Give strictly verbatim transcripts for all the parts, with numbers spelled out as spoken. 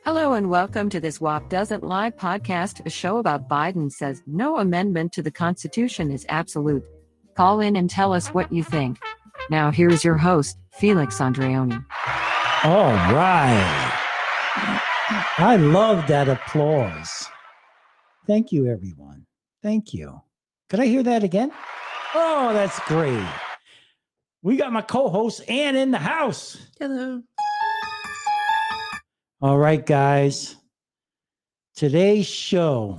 Hello and welcome to this W A P Doesn't Lie podcast, a show about Biden says no amendment to the Constitution is absolute. Call in and tell us what you think. Now here's your host, Felix Andreoni. All right. I love that applause. Thank you, everyone. Thank you. Could I hear that again? Oh, that's great. We got my co-host, Ann, in the house. Hello. All right, guys. Today's show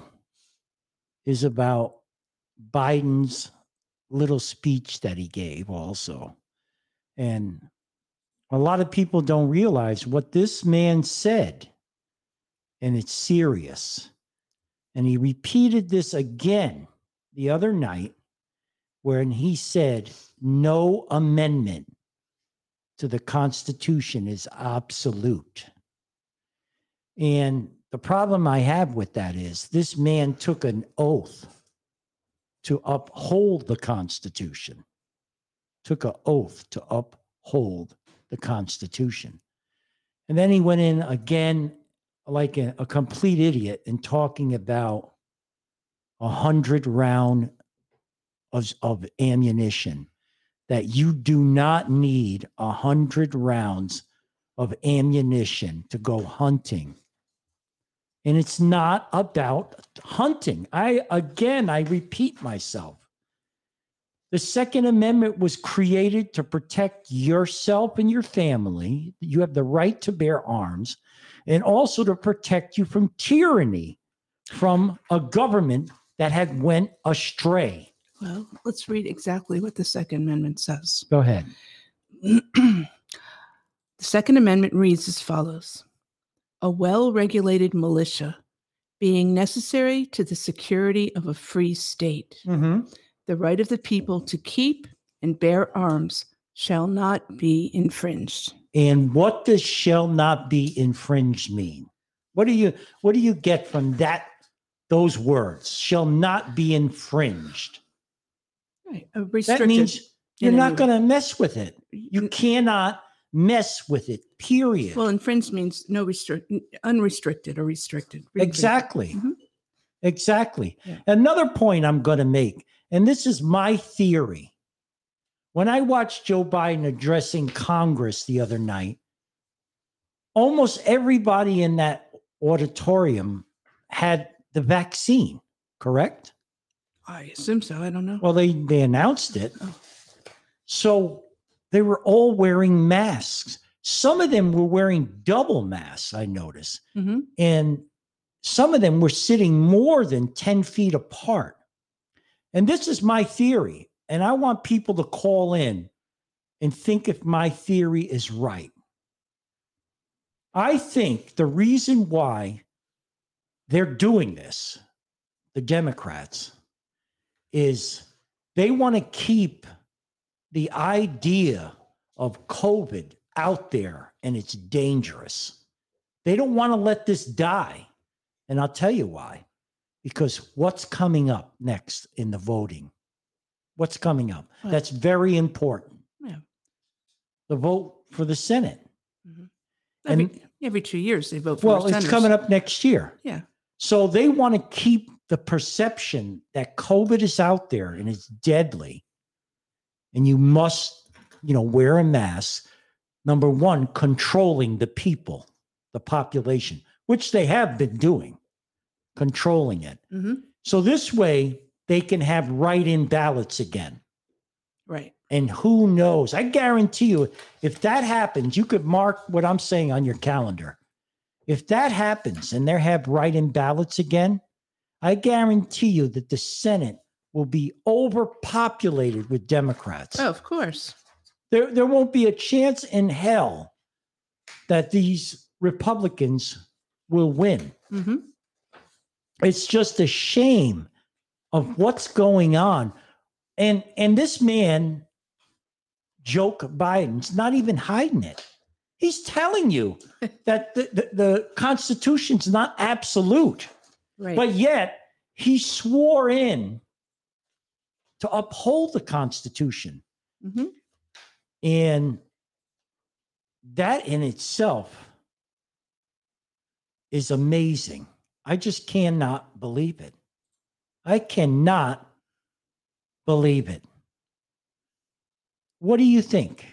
is about Biden's little speech that he gave also. And a lot of people don't realize what this man said, and it's serious. And he repeated this again the other night when he said no amendment to the Constitution is absolute. And the problem I have with that is this man took an oath to uphold the Constitution, took an oath to uphold the Constitution. And then he went in again like a, a complete idiot and talking about a hundred round of, of ammunition, that you do not need a hundred rounds of ammunition to go hunting. And it's not about hunting. I, again, I repeat myself. The Second Amendment was created to protect yourself and your family. You have the right to bear arms, and also to protect you from tyranny, from a government that had went astray. Well, let's read exactly what the Second Amendment says. Go ahead. The Second Amendment reads as follows. A well-regulated militia being necessary to the security of a free state. Mm-hmm. The right of the people to keep and bear arms shall not be infringed. And what does shall not be infringed mean? What do you what do you get from that those words? Shall not be infringed. Right. A restricted, that means you're not going to to mess with it. You cannot mess with it, period. Well, infringed means no restrict, unrestricted or restricted. Exactly. Mm-hmm. Exactly. Yeah. Another point I'm going to make, and this is my theory. When I watched Joe Biden addressing Congress the other night, almost everybody in that auditorium had the vaccine, correct? I assume so. I don't know. Well, they, they announced it. Oh. So they were all wearing masks. Some of them were wearing double masks, I noticed. Mm-hmm. And some of them were sitting more than ten feet apart. And this is my theory. And I want people to call in and think if my theory is right. I think the reason why they're doing this, the Democrats, is they want to keep the idea of COVID out there, and it's dangerous. They don't want to let this die. And I'll tell you why. Because what's coming up next in the voting? What's coming up? What? That's very important. Yeah. The vote for the Senate. Mm-hmm. Every, And every two years they vote for well, senators. it's coming up next year. Yeah. So they want to keep the perception that COVID is out there and it's deadly. And you must, you know, wear a mask. Number one, controlling the people, the population, which they have been doing, controlling it. Mm-hmm. So this way they can have write-in ballots again. Right. And who knows? I guarantee you, if that happens, you could mark what I'm saying on your calendar. If that happens and they have write-in ballots again, I guarantee you that the Senate will be overpopulated with Democrats. Oh, of course. There, there won't be a chance in hell that these Republicans will win. Mm-hmm. It's just a shame of what's going on. And, and this man, Joe Biden's not even hiding it. He's telling you that the, the, the Constitution's not absolute. Right. But yet he swore in to uphold the Constitution. Mm-hmm. And that in itself is amazing. I just cannot believe it. I cannot believe it. What do you think?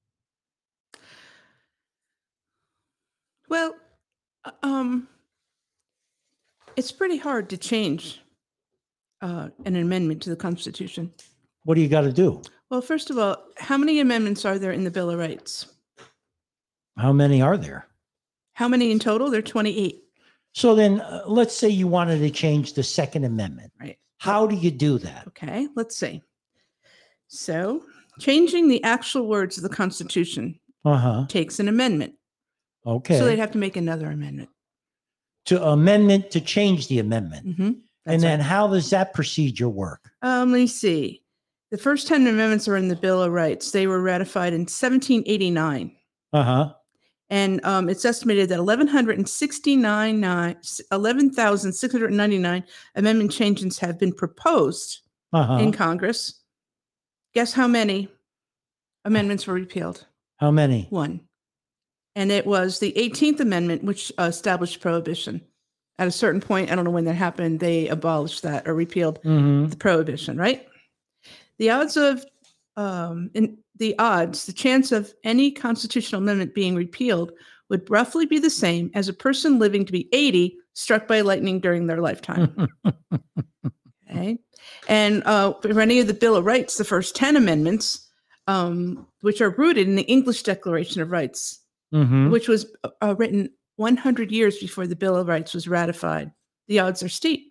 Well, um, it's pretty hard to change uh, an amendment to the Constitution. What do you got to do? Well, first of all, how many amendments are there in the Bill of Rights? How many are there? How many in total? There are twenty-eight. So then uh, let's say you wanted to change the Second Amendment. Right. How do you do that? Okay, let's see. So, changing the actual words of the Constitution Uh-huh. takes an amendment. Okay. So they'd have to make another amendment. To amendment to change the amendment. Mm-hmm. And then how does that procedure work? Um, let me see. The first ten amendments are in the Bill of Rights. They were ratified in seventeen eighty-nine. Uh-huh. And um, it's estimated that eleven sixty-nine, eleven thousand six hundred ninety-nine amendment changes have been proposed Uh-huh. in Congress. Guess how many amendments were repealed? How many? One. And it was the eighteenth Amendment, which uh, established prohibition. At a certain point, I don't know when that happened, they abolished that or repealed Mm-hmm. the prohibition, right? The odds of, um, in the odds, the chance of any constitutional amendment being repealed would roughly be the same as a person living to be eighty struck by lightning during their lifetime. Okay. And uh, for any of the Bill of Rights, the first ten amendments, um, which are rooted in the English Declaration of Rights, Mm-hmm. which was uh, written one hundred years before the Bill of Rights was ratified. The odds are steep.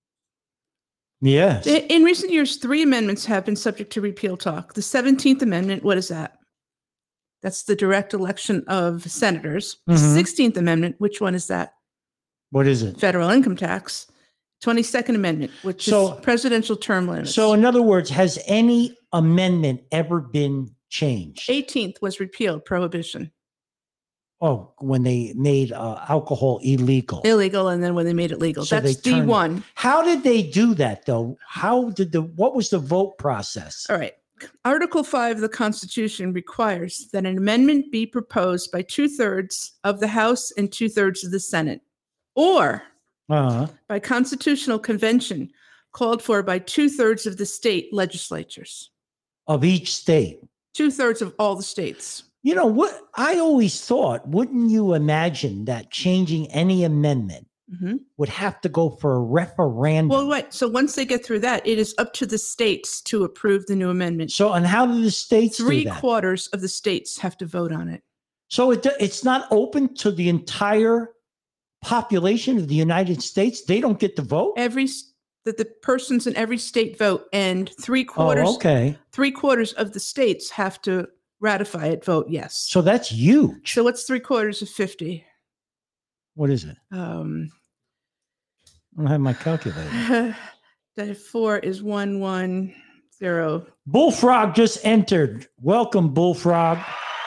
Yes. In recent years, three amendments have been subject to repeal talk. The seventeenth Amendment, what is that? That's the direct election of senators. The Mhm. sixteenth Amendment, which one is that? What is it? Federal income tax. twenty-second Amendment, which So- is presidential term limits. So in other words, has any amendment ever been changed? eighteenth was repealed, prohibition. Oh, when they made uh, alcohol illegal. Illegal, and then when they made it legal. So That's they D turned- one. How did they do that though? How did the, what was the vote process? All right. Article five of the Constitution requires that an amendment be proposed by two-thirds of the House and two-thirds of the Senate, or Uh-huh. by constitutional convention called for by two-thirds of the state legislatures, Of each state. two-thirds of all the states. You know what? I always thought, wouldn't you imagine that changing any amendment Mhm. would have to go for a referendum? Well, wait. So once they get through that, it is up to the states to approve the new amendment. So, and how do the states Three do that? quarters of the states have to vote on it. So it, it's not open to the entire population of the United States? They don't get to vote? Every s- that the persons in every state vote, and three quarters, Oh, okay. three quarters of the states have to ratify it. Vote yes. So that's huge. So what's three quarters of fifty? What is it? Um, I don't have my calculator. the four is one one zero. Bullfrog just entered. Welcome, Bullfrog.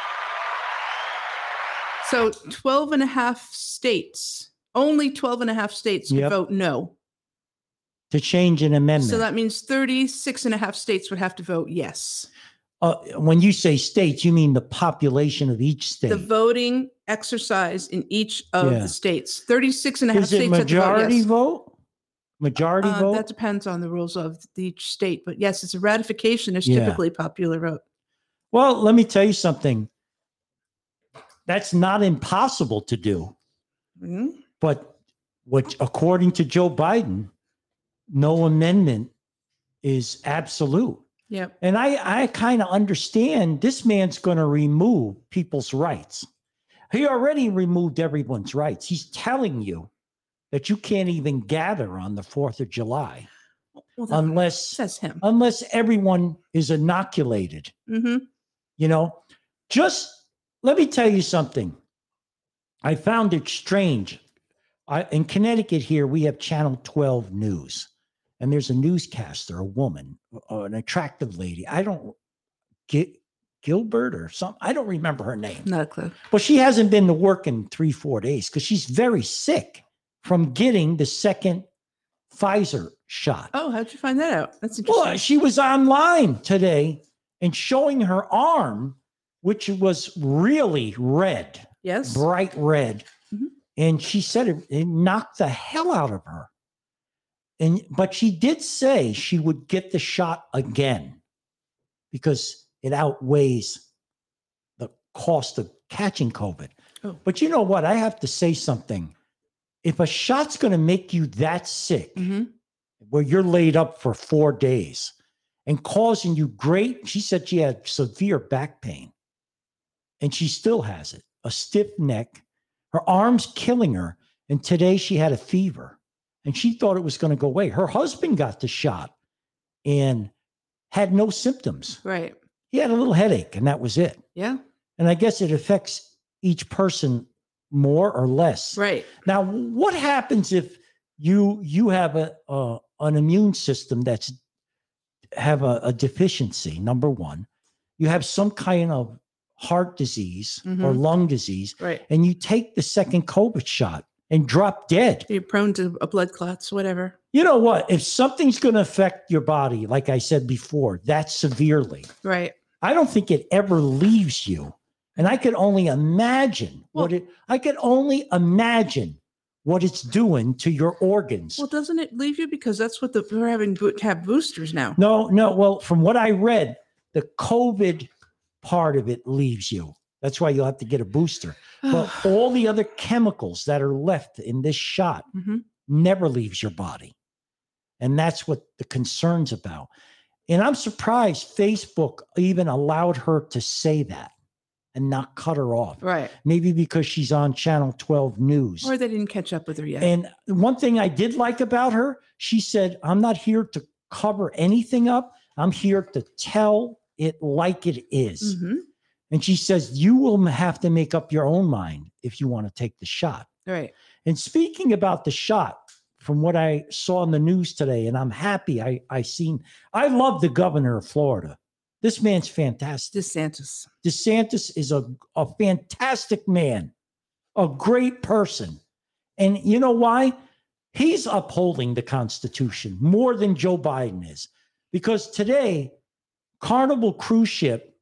So twelve and a half states, only twelve and a half states could Yep. vote no. To change an amendment. So that means thirty-six and a half states would have to vote yes. Uh, when you say states, you mean the population of each state. The voting exercise in each of Yeah. the states. thirty-six and a half Is it states have to vote majority yes. vote? Majority Uh, vote? That depends on the rules of each state. But yes, it's a ratification is Yeah. typically popular vote. Well, let me tell you something. That's not impossible to do. Mhm. But what, according to Joe Biden, no amendment is absolute. Yep. And I, I kind of understand this man's going to remove people's rights. He already removed everyone's rights. He's telling you that you can't even gather on the fourth of July Well, that unless says him. unless everyone is inoculated. hmm You know, just let me tell you something. I found it strange. I, in Connecticut here, we have Channel twelve News. And there's a newscaster, a woman, uh, an attractive lady. I don't get Gilbert or something. I don't remember her name. Not a clue. But she hasn't been to work in three, four days because she's very sick from getting the second Pfizer shot. Oh, how'd you find that out? That's interesting. Well, she was online today and showing her arm, which was really red, yes. bright red. Mhm. And she said it, it knocked the hell out of her. And but she did say she would get the shot again because it outweighs the cost of catching COVID. Oh. But you know what? I have to say something. If a shot's going to make you that sick, Mm-hmm. where you're laid up for four days and causing you great, she said she had severe back pain and she still has it, a stiff neck, her arms killing her. And today she had a fever and she thought it was going to go away. Her husband got the shot and had no symptoms. Right. He had a little headache and that was it. Yeah. And I guess it affects each person more or less. Right. Now, what happens if you you have a, a an immune system that's have a, a deficiency? Number one, you have some kind of heart disease or Mhm. lung disease, Right. and you take the second COVID shot and drop dead. You're prone to a blood clots, whatever. You know what? If something's going to affect your body, like I said before, that severely, Right. I don't think it ever leaves you. And I could only imagine what Well- it. I could only imagine what it's doing to your organs. Well, doesn't it leave you? Because that's what the we're having bo- to have boosters now. No, no. Well, from what I read, the COVID part of it leaves you. That's why you'll have to get a booster. But all the other chemicals that are left in this shot Mhm. never leaves your body. And that's what the concern's about. And I'm surprised Facebook even allowed her to say that and not cut her off. Right. Maybe because she's on Channel twelve News. Or they didn't catch up with her yet. And one thing I did like about her, she said, I'm not here to cover anything up. I'm here to tell it like it is. Mhm. And she says, you will have to make up your own mind if you want to take the shot. Right. And speaking about the shot, from what I saw in the news today, and I'm happy I, I seen, I love the governor of Florida. This man's fantastic. DeSantis. DeSantis is a, a fantastic man, a great person. And you know why? He's upholding the Constitution more than Joe Biden is. Because today, Carnival cruise ship,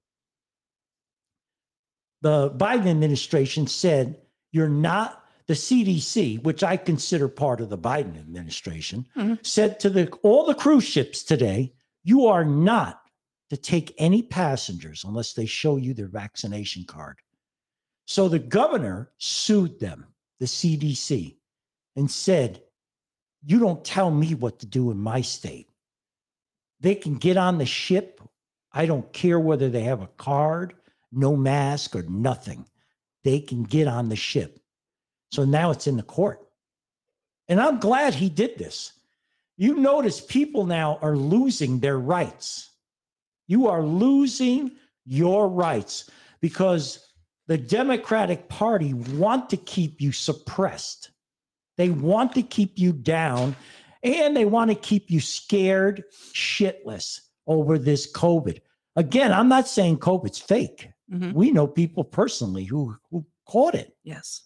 the Biden administration said, you're not, the C D C, which I consider part of the Biden administration, Mhm. said to the all the cruise ships today, you are not to take any passengers unless they show you their vaccination card. So the governor sued them, the C D C, and said, you don't tell me what to do in my state. They can get on the ship. I don't care whether they have a card, no mask, or nothing. They can get on the ship. So now it's in the court. And I'm glad he did this. You notice people now are losing their rights. You are losing your rights because the Democratic Party want to keep you suppressed. They want to keep you down and they want to keep you scared shitless over this COVID. Again, I'm not saying COVID's fake. Mhm. We know people personally who, who caught it. Yes.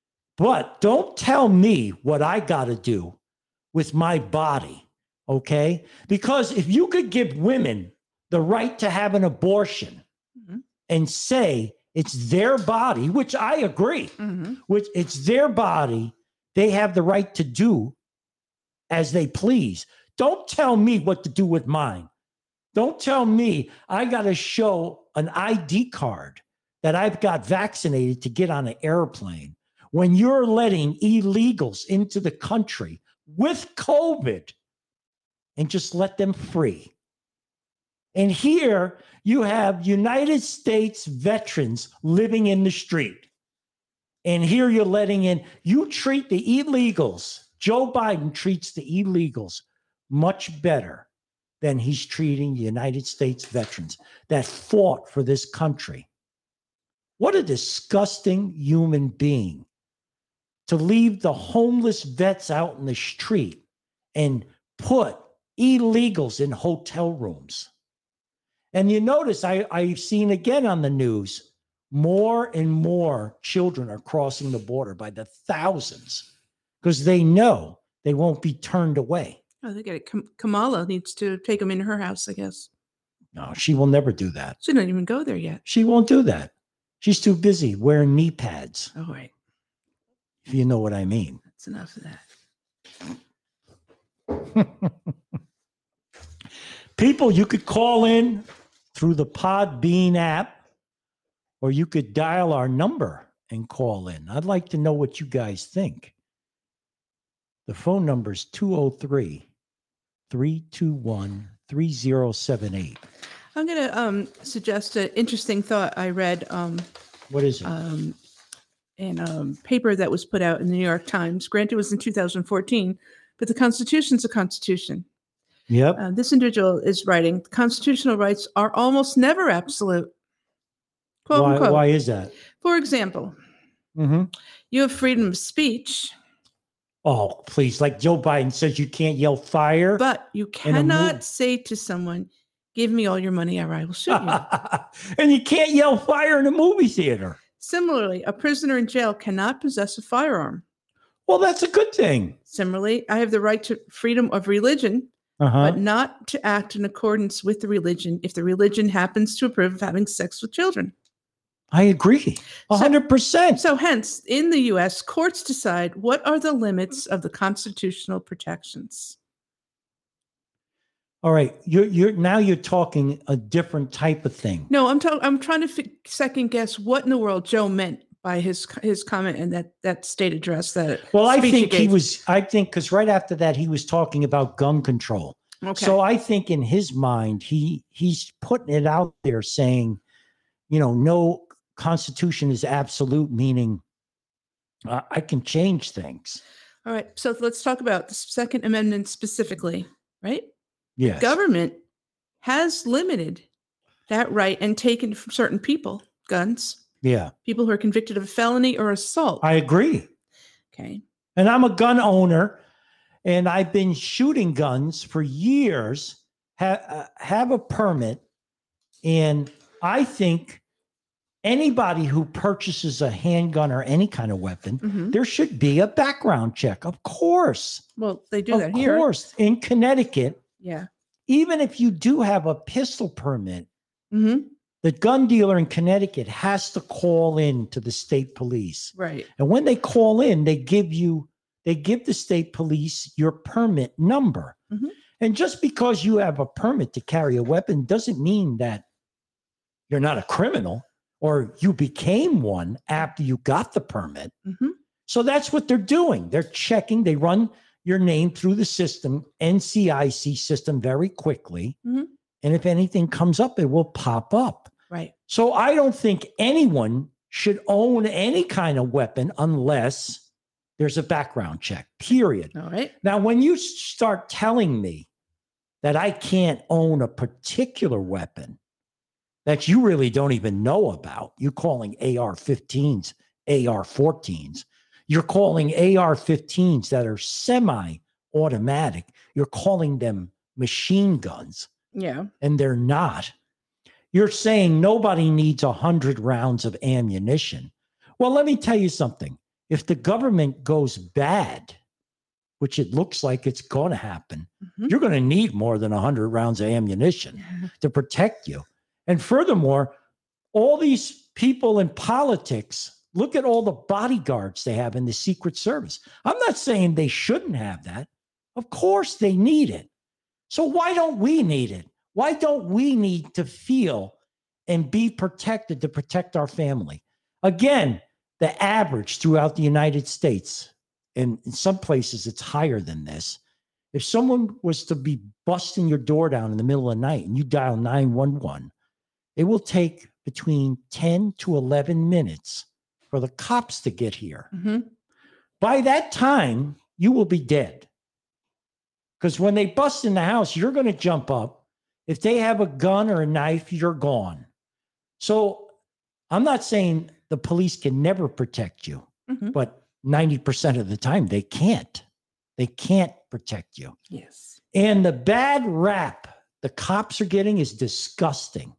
But don't tell me what I got to do with my body, okay? Because if you could give women the right to have an abortion Mhm. and say it's their body, which I agree, Mhm. which it's their body, they have the right to do as they please. Don't tell me what to do with mine. Don't tell me I got to show an I D card that I've got vaccinated to get on an airplane when you're letting illegals into the country with COVID and just let them free. And here you have United States veterans living in the street. And here you're letting in, you treat the illegals, Joe Biden treats the illegals much better than he's treating the United States veterans that fought for this country. What a disgusting human being to leave the homeless vets out in the street and put illegals in hotel rooms. And you notice I, I've seen again on the news, more and more children are crossing the border by the thousands because they know they won't be turned away. Oh, they get it. Kam- Kamala needs to take them in her house, I guess. No, she will never do that. She didn't even go there yet. She won't do that. She's too busy wearing knee pads. Oh, right. if you know what I mean. That's enough of that. People, you could call in through the Podbean app, or you could dial our number and call in. I'd like to know what you guys think. The phone number is two oh three, three two one, three oh seven eight. I'm going to um, suggest an interesting thought I read um, What is it? um, in a paper that was put out in the New York Times. Granted, it was in two thousand fourteen, but the Constitution's a constitution. Yep. Uh, this individual is writing, constitutional rights are almost never absolute. Quote, why, unquote. why is that? For example, Mm-hmm. you have freedom of speech, Oh, please. Like Joe Biden says, you can't yell fire. but you In a cannot move- say to someone, give me all your money or I will shoot you. And you can't yell fire in a movie theater. Similarly, a prisoner in jail cannot possess a firearm. Well, that's a good thing. Similarly, I have the right to freedom of religion, Uh-huh. but not to act in accordance with the religion if the religion happens to approve of having sex with children. I agree. A hundred percent. So hence, in the U S, courts decide what are the limits of the constitutional protections. All right. You're you're now you're talking a different type of thing. No, I'm talking. I'm trying to fi- second guess what in the world Joe meant by his his comment and that that state address. That Well, I speech think he gave. was, I think, because right after that, he was talking about gun control. Okay. So I think in his mind, he he's putting it out there saying, you know, no constitution is absolute, meaning uh, I can change things. All right. So let's talk about the Second Amendment specifically, right? Yes. Government has limited that right and taken from certain people guns, Yeah, people who are convicted of a felony or assault. I agree. Okay. And I'm a gun owner, and I've been shooting guns for years, ha- uh, have a permit. And I think anybody who purchases a handgun or any kind of weapon, Mhm. there should be a background check. Of course. Well, they do Of that here. course. In Connecticut, Yeah. even if you do have a pistol permit, hmm the gun dealer in Connecticut has to call in to the state police. Right. And when they call in, they give you, they give the state police your permit number. Mhm. And just because you have a permit to carry a weapon doesn't mean that you're not a criminal or you became one after you got the permit. hmm So that's what they're doing. They're checking, they run your name through the system, N C I C system, very quickly. Mhm. And if anything comes up, it will pop up. Right. So I don't think anyone should own any kind of weapon unless there's a background check, period. All right. Now, when you start telling me that I can't own a particular weapon that you really don't even know about, you calling A R fifteens A R fourteens, you're calling A R fifteens that are semi-automatic, you're calling them machine guns, Yeah. and they're not. You're saying nobody needs one hundred rounds of ammunition. Well, let me tell you something. If the government goes bad, which it looks like it's going to happen, Mhm. you're going to need more than one hundred rounds of ammunition to protect you. And furthermore, all these people in politics, look at all the bodyguards they have in the Secret Service. I'm not saying they shouldn't have that. Of course they need it. So why don't we need it? Why don't we need to feel and be protected to protect our family? Again, the average throughout the United States, and in some places it's higher than this. If someone was to be busting your door down in the middle of the night and you dial nine one one, it will take between ten to eleven minutes for the cops to get here. hmm By that time, you will be dead. Because when they bust in the house, you're going to jump up. If they have a gun or a knife, you're gone. So I'm not saying the police can never protect you, Mhm. but ninety percent of the time they can't. They can't protect you. Yes. And the bad rap the cops are getting is disgusting.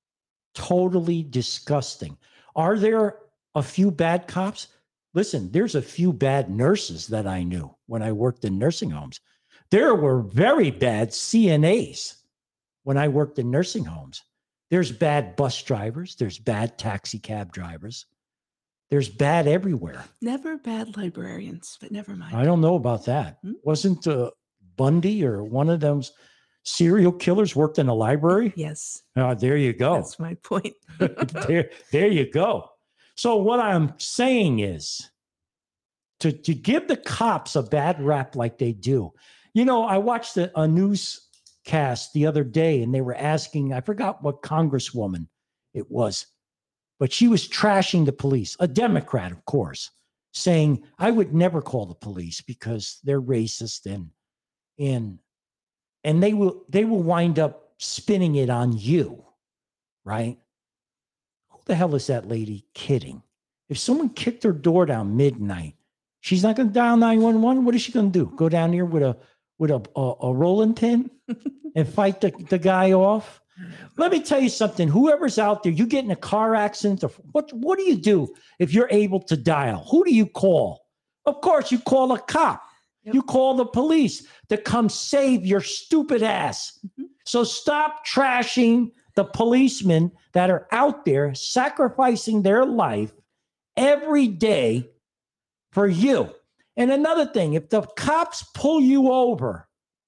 Totally disgusting. Are there a few bad cops? Listen, there's a few bad nurses that I knew when I worked in nursing homes. There were very bad C N As when I worked in nursing homes. There's bad bus drivers. There's bad taxi cab drivers. there's bad everywhere. Never bad librarians, but never mind. I don't know about that. Hmm? Wasn't uh, Bundy or one of those serial killers worked in a library? Yes, Oh, there you go. that's my point. there, there you go. So what I'm saying is to, to give the cops a bad rap like they do. You know, I watched a, a newscast the other day and they were asking, I forgot what congresswoman it was, but she was trashing the police, a Democrat, of course, saying, I would never call the police because they're racist and and and they will they will wind up spinning it on you, right? Who the hell is that lady kidding? If someone kicked her door down midnight, she's not going to dial nine one one. What is she going to do? Go down here with a with a, a, a rolling pin and fight the, the guy off? Let me tell you something. Whoever's out there, you get in a car accident, or what, what do you do if you're able to dial? Who do you call? Of course, you call a cop. Yep. You call the police to come save your stupid ass. Mm-hmm. So stop trashing the policemen that are out there sacrificing their life every day for you. And another thing, if the cops pull you over,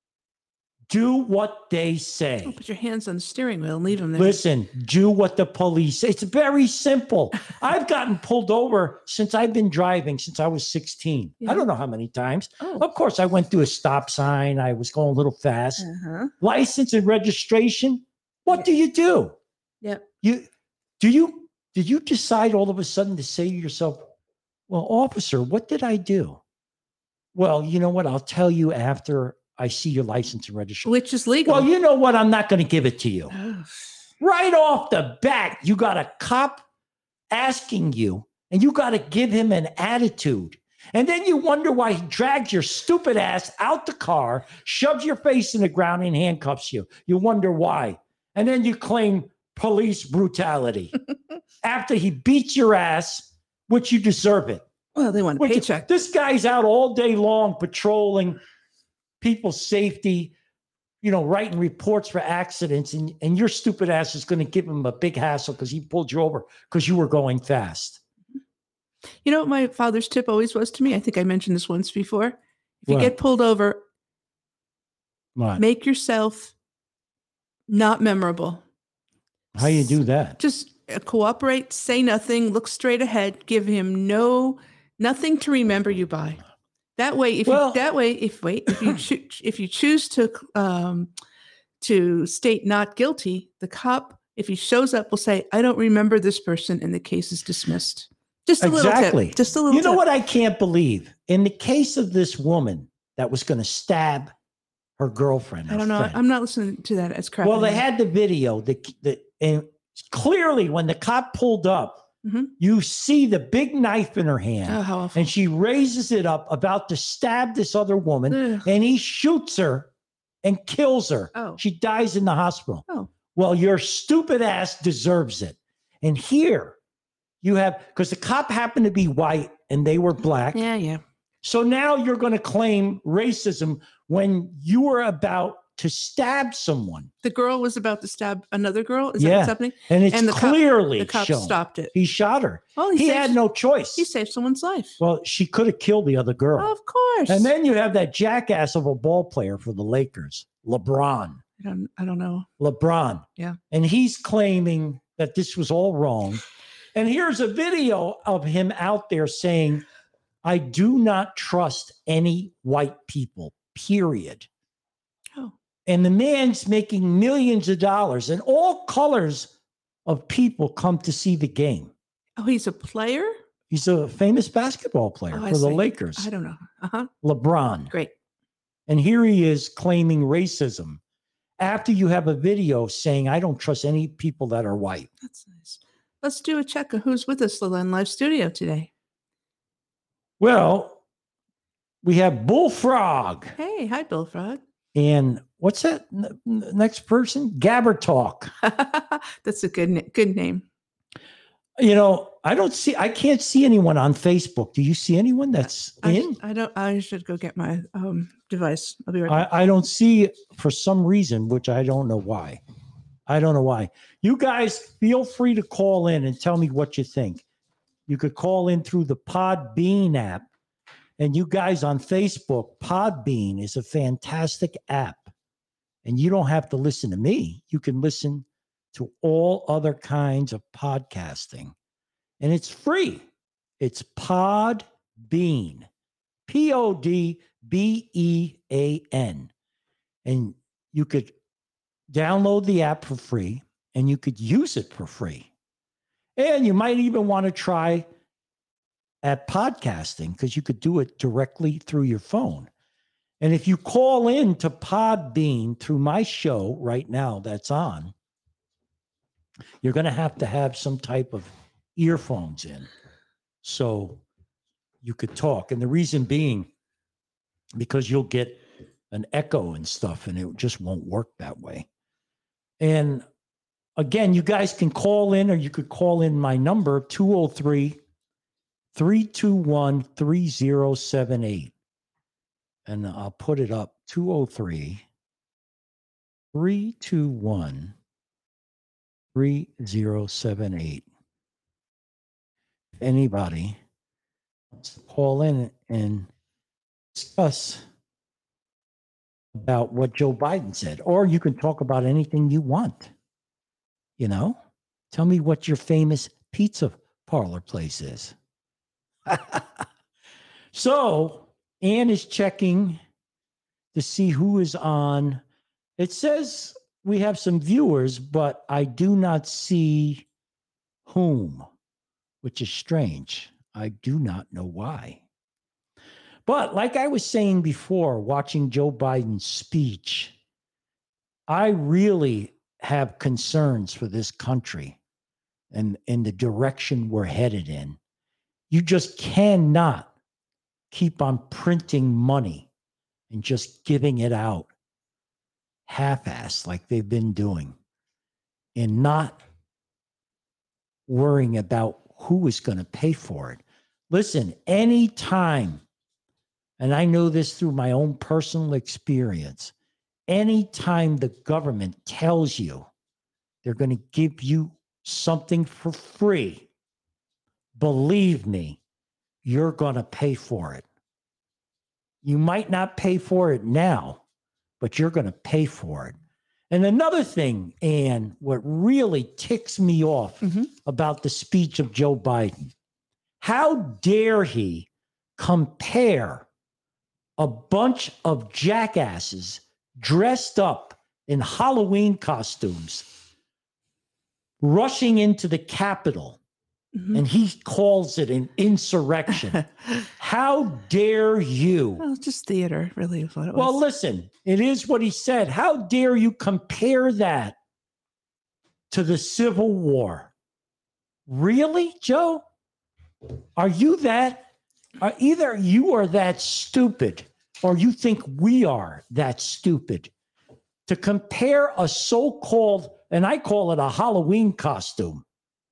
do what they say. Oh, put your hands on the steering wheel and leave them there. Listen, do what the police say. It's very simple. I've gotten pulled over since I've been driving since I was sixteen. Yeah. I don't know how many times. Oh. Of course, I went through a stop sign. I was going a little fast. Uh-huh. License and registration. What Yeah. do you do? Yep. You do you did you decide all of a sudden to say to yourself, well, officer, what did I do? Well, you know what? I'll tell you after I see your license and registration. Which is legal. Well, you know what? I'm not going to give it to you. Oh. Right off the bat, you got a cop asking you, and you got to give him an attitude. And then you wonder why he drags your stupid ass out the car, shoves your face in the ground, and handcuffs you. You wonder why. And then you claim police brutality after he beats your ass, which you deserve it. Well, they want a Which- paycheck. This guy's out all day long patrolling people's safety, you know, writing reports for accidents, and, and your stupid ass is going to give him a big hassle because he pulled you over because you were going fast. You know what my father's tip always was to me? I think I mentioned this once before. If you What? get pulled over, What? make yourself not memorable. How you do that? Just uh, cooperate, say nothing, look straight ahead, give him no nothing to remember you by. That way, if Well- you, that way, if wait, if you choo- if you choose to um, to state not guilty, the cop, if he shows up, will say, "I don't remember this person," and the case is dismissed. Just a Exactly. little tip. Just a little. You know tip. what I can't believe? In the case of this woman that was going to stab her girlfriend. I her don't know. friend. I'm not listening to that as crap. Well, they anymore. had the video. The, the, and clearly, when the cop pulled up, Mhm. you see the big knife in her hand. Oh, how awful. And she raises it up, about to stab this other woman, Ugh. and he shoots her and kills her. Oh. She dies in the hospital. Oh. Well, your stupid ass deserves it. And here you have, because the cop happened to be white and they were black. Yeah, yeah. So now you're going to claim racism when you were about to stab someone. The girl was about to stab another girl. Is that Yeah. what's happening? And it's And the cop- clearly The cop shown. stopped it. He shot her. Well, He, he, saved, had no choice. he saved someone's life. Well, she could have killed the other girl. Of course. And then you have that jackass of a ball player for the Lakers, LeBron. I don't. I don't know. LeBron. Yeah. And he's claiming that this was all wrong. And here's a video of him out there saying, I do not trust any white people, period. Oh. And the man's making millions of dollars, and all colors of people come to see the game. Oh, he's a player. He's a famous basketball player Oh, I for the see. Lakers, I don't know. Uh huh. LeBron. Great. And here he is claiming racism after you have a video saying, I don't trust any people that are white. That's nice. Let's do a check of who's with us in live studio today. Well, we have Bullfrog. Hey, hi, Bill Frog. And what's that n- n- next person? Gabber Talk. That's a good na- good name. You know, I don't see, I can't see anyone on Facebook. Do you see anyone that's I, in? I don't. I should go get my um device. I'll be right back. I, I don't see for some reason, which I don't know why. I don't know why. You guys feel free to call in and tell me what you think. You could call in through the Podbean app. And you guys on Facebook, Podbean is a fantastic app. And you don't have to listen to me. You can listen to all other kinds of podcasting. And it's free. It's Podbean. P O D B E A N. And you could download the app for free, and you could use it for free. And you might even want to try at podcasting, because you could do it directly through your phone. And if you call in to Podbean through my show right now that's on, you're going to have to have some type of earphones in so you could talk. And the reason being, because you'll get an echo and stuff, and it just won't work that way. And again, you guys can call in, or you could call in my number, two oh three, three two one, three oh seven eight. And I'll put it up, two oh three, three two one, three oh seven eight. If anybody wants to call in and discuss about what Joe Biden said, or you can talk about anything you want. You know, tell me what your famous pizza parlor place is. So Ann is checking to see who is on. It says we have some viewers, but I do not see whom, which is strange. I do not know why. But like I was saying before, watching Joe Biden's speech, I really have concerns for this country and in the direction we're headed in. You just cannot keep on printing money and just giving it out half-assed like they've been doing and not worrying about who is going to pay for it. Listen, anytime, and I know this through my own personal experience, anytime the government tells you they're going to give you something for free, believe me, you're going to pay for it. You might not pay for it now, but you're going to pay for it. And another thing, Ann, what really ticks me off mm-hmm. about the speech of Joe Biden, how dare he compare a bunch of jackasses dressed up in Halloween costumes rushing into the Capitol, mm-hmm. and he calls it an insurrection. How dare you? Well, just theater, really. Is what it was. Well, listen, it is what he said. How dare you compare that to the Civil War? Really, Joe? Are you that? Are either you are that stupid, or you think we are that stupid to compare a so-called, and I call it a Halloween costume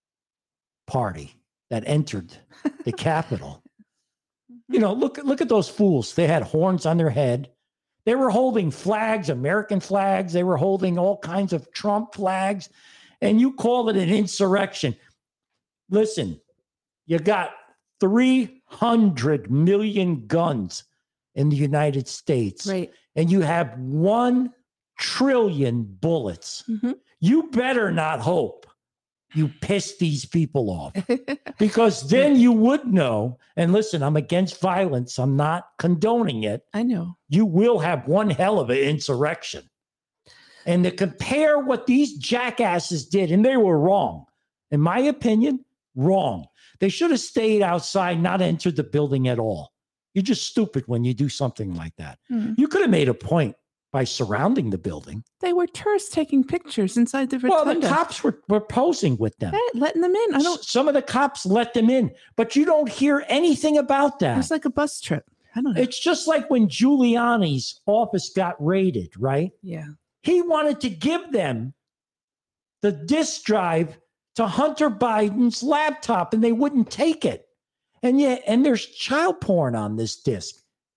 party that entered the Capitol. You know, look, look at those fools. They had horns on their head. They were holding flags, American flags. They were holding all kinds of Trump flags. And you call it an insurrection. Listen, you got three hundred million guns in the United States. Right. And you have one trillion bullets. Mm-hmm. You better not hope you piss these people off, because then you would know. And listen, I'm against violence. I'm not condoning it. I know. You will have one hell of an insurrection. And to compare what these jackasses did, and they were wrong, in my opinion, wrong. They should have stayed outside, not entered the building at all. You're just stupid when you do something like that. Mm-hmm. You could have made a point by surrounding the building. They were tourists taking pictures inside the rotunda. Well, the cops were, were posing with them. Hey, letting them in. I don't. Some of the cops let them in, but you don't hear anything about that. It's like a bus trip. I don't know. It's just like when Giuliani's office got raided, right? Yeah. He wanted to give them the disk drive to Hunter Biden's laptop, and they wouldn't take it. And yet, and there's child porn on this disk.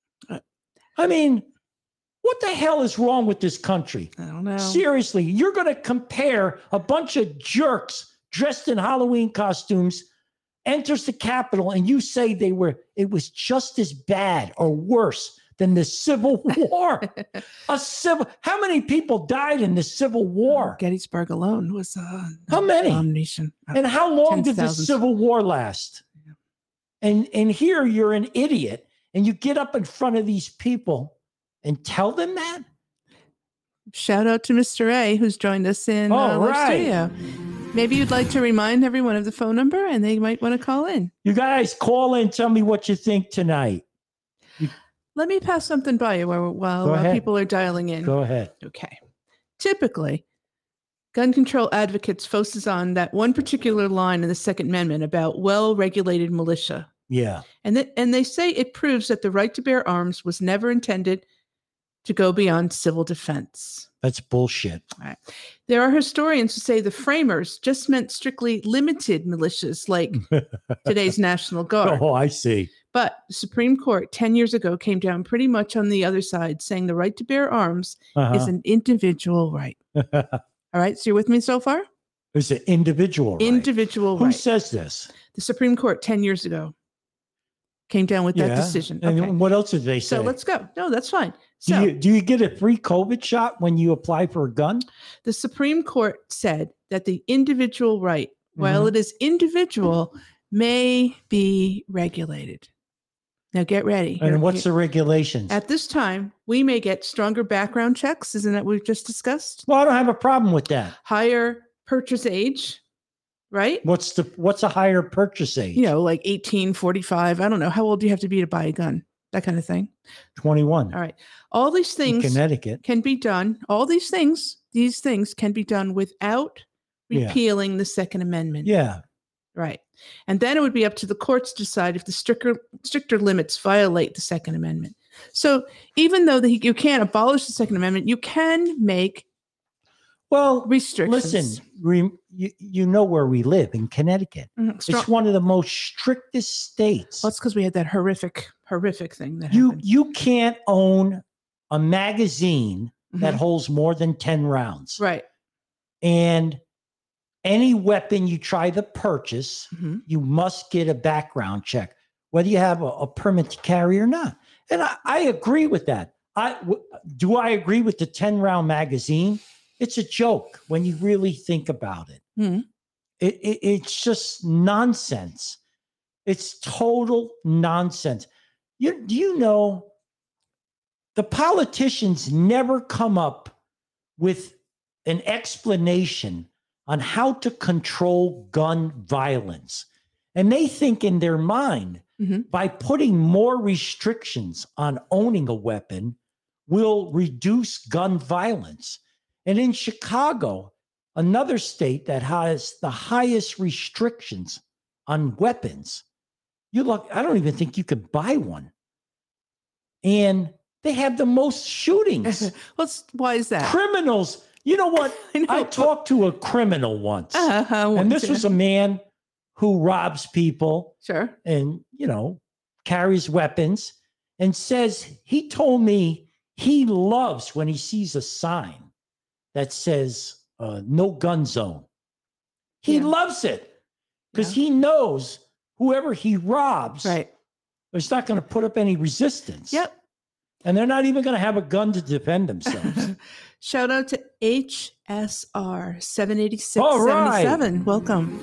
I mean, what the hell is wrong with this country? I don't know. Seriously, you're going to compare a bunch of jerks dressed in Halloween costumes enters the Capitol and you say they were, it was just as bad or worse than the Civil War. A civil, how many people died in the Civil War? Gettysburg alone was uh, How many? abomination. And how long Tens did of the thousands. Civil War last? Yeah. And and here you're an idiot and you get up in front of these people and tell them that? Shout out to Mister A, who's joined us in uh, All live right. studio. Maybe you'd like to remind everyone of the phone number, and they might want to call in. You guys call in, tell me what you think tonight. Let me pass something by you while, while Go uh, ahead. people are dialing in. Go ahead. Okay. Typically, gun control advocates focus on that one particular line in the Second Amendment about well-regulated militia. Yeah. And, th- and they say it proves that the right to bear arms was never intended to go beyond civil defense. That's bullshit. There are historians who say the framers just meant strictly limited militias like today's National Guard. Oh, I see. But the Supreme Court ten years ago came down pretty much on the other side, saying the right to bear arms Uh-huh. is an individual right. All right, so you're with me so far? It's an individual right. Individual Who right. says this? The Supreme Court ten years ago came down with that Yeah. decision. And Okay. what else did they say? So let's go. No, that's fine. do, So you, do you get a free COVID shot when you apply for a gun? the Supreme Court said that the individual right, while Mhm. it is individual, may be regulated. Now get ready. Here- And what's here- the regulations? At this time, we may get stronger background checks. Isn't that what we've just discussed? Well, I don't have a problem with that. Higher purchase age, right? What's the what's a higher purchase age? You know, like eighteen, forty-five. I don't know. How old do you have to be to buy a gun? That kind of thing. twenty-one. All right. All these In things Connecticut. can be done. All these things, these things can be done without Yeah. repealing the Second Amendment. Yeah. Right. And then it would be up to the courts to decide if the stricter stricter limits violate the Second Amendment. So even though the, you can't abolish the Second Amendment, you can make Well, restrictions. listen, re, you, you know where we live in Connecticut. Mhm. Strong- It's one of the most strictest states. well, it's because we had that horrific, horrific thing that You happened. you can't own a magazine that Mhm. holds more than ten rounds. Right. And any weapon you try to purchase, Mhm. you must get a background check, whether you have a, a permit to carry or not. And I, I agree with that. I w- do I agree with the ten round magazine? It's a joke when you really think about it. Mhm. It, it. It's just nonsense. It's total nonsense. You, do you know the politicians never come up with an explanation on how to control gun violence? And they think in their mind, Mhm. by putting more restrictions on owning a weapon will reduce gun violence. And in Chicago, another state that has the highest restrictions on weapons, you look, I don't even think you could buy one. And they have the most shootings. What's why is that? Criminals. You know what? I know, I but- talked to a criminal once. Uh-huh, And this was a man who robs people sure. and, you know, carries weapons and says he told me he loves when he sees a sign that says uh, no gun zone. He Yeah. loves it because Yeah. he knows whoever he robs Right. is not going to put up any resistance. Yep. And they're not even going to have a gun to defend themselves. Shout out to H S R seven eighty-six All right. seventy-seven. Welcome.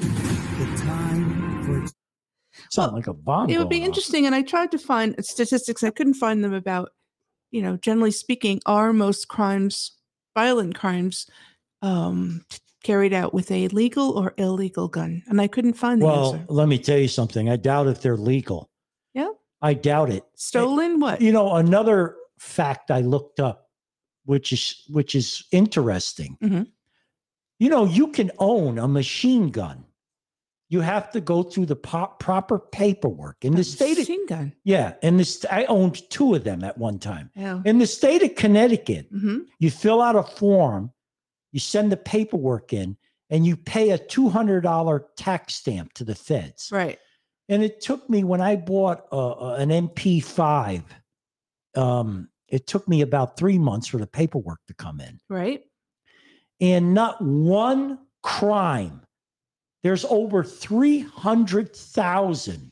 Sound Well, like a bomb. It would be going off. interesting. And I tried to find statistics. I couldn't find them about, you know, generally speaking, are most crimes, violent crimes, um, t- carried out with a legal or illegal gun? And I couldn't find the Well, answer. let me tell you something. I doubt if they're legal. Yeah. I doubt it. Stolen what? You know, another fact I looked up, which is which is interesting. Mhm. You know, you can own a machine gun. You have to go through the po- proper paperwork. In the state, of, Machine gun. yeah, and this I owned two of them at one time. Yeah. In the state of Connecticut, hmm you fill out a form, you send the paperwork in, and you pay a two hundred dollars tax stamp to the feds. Right. And it took me when I bought uh, uh, an M P five, um, it took me about three months for the paperwork to come in. Right. And not one crime there's over three hundred thousand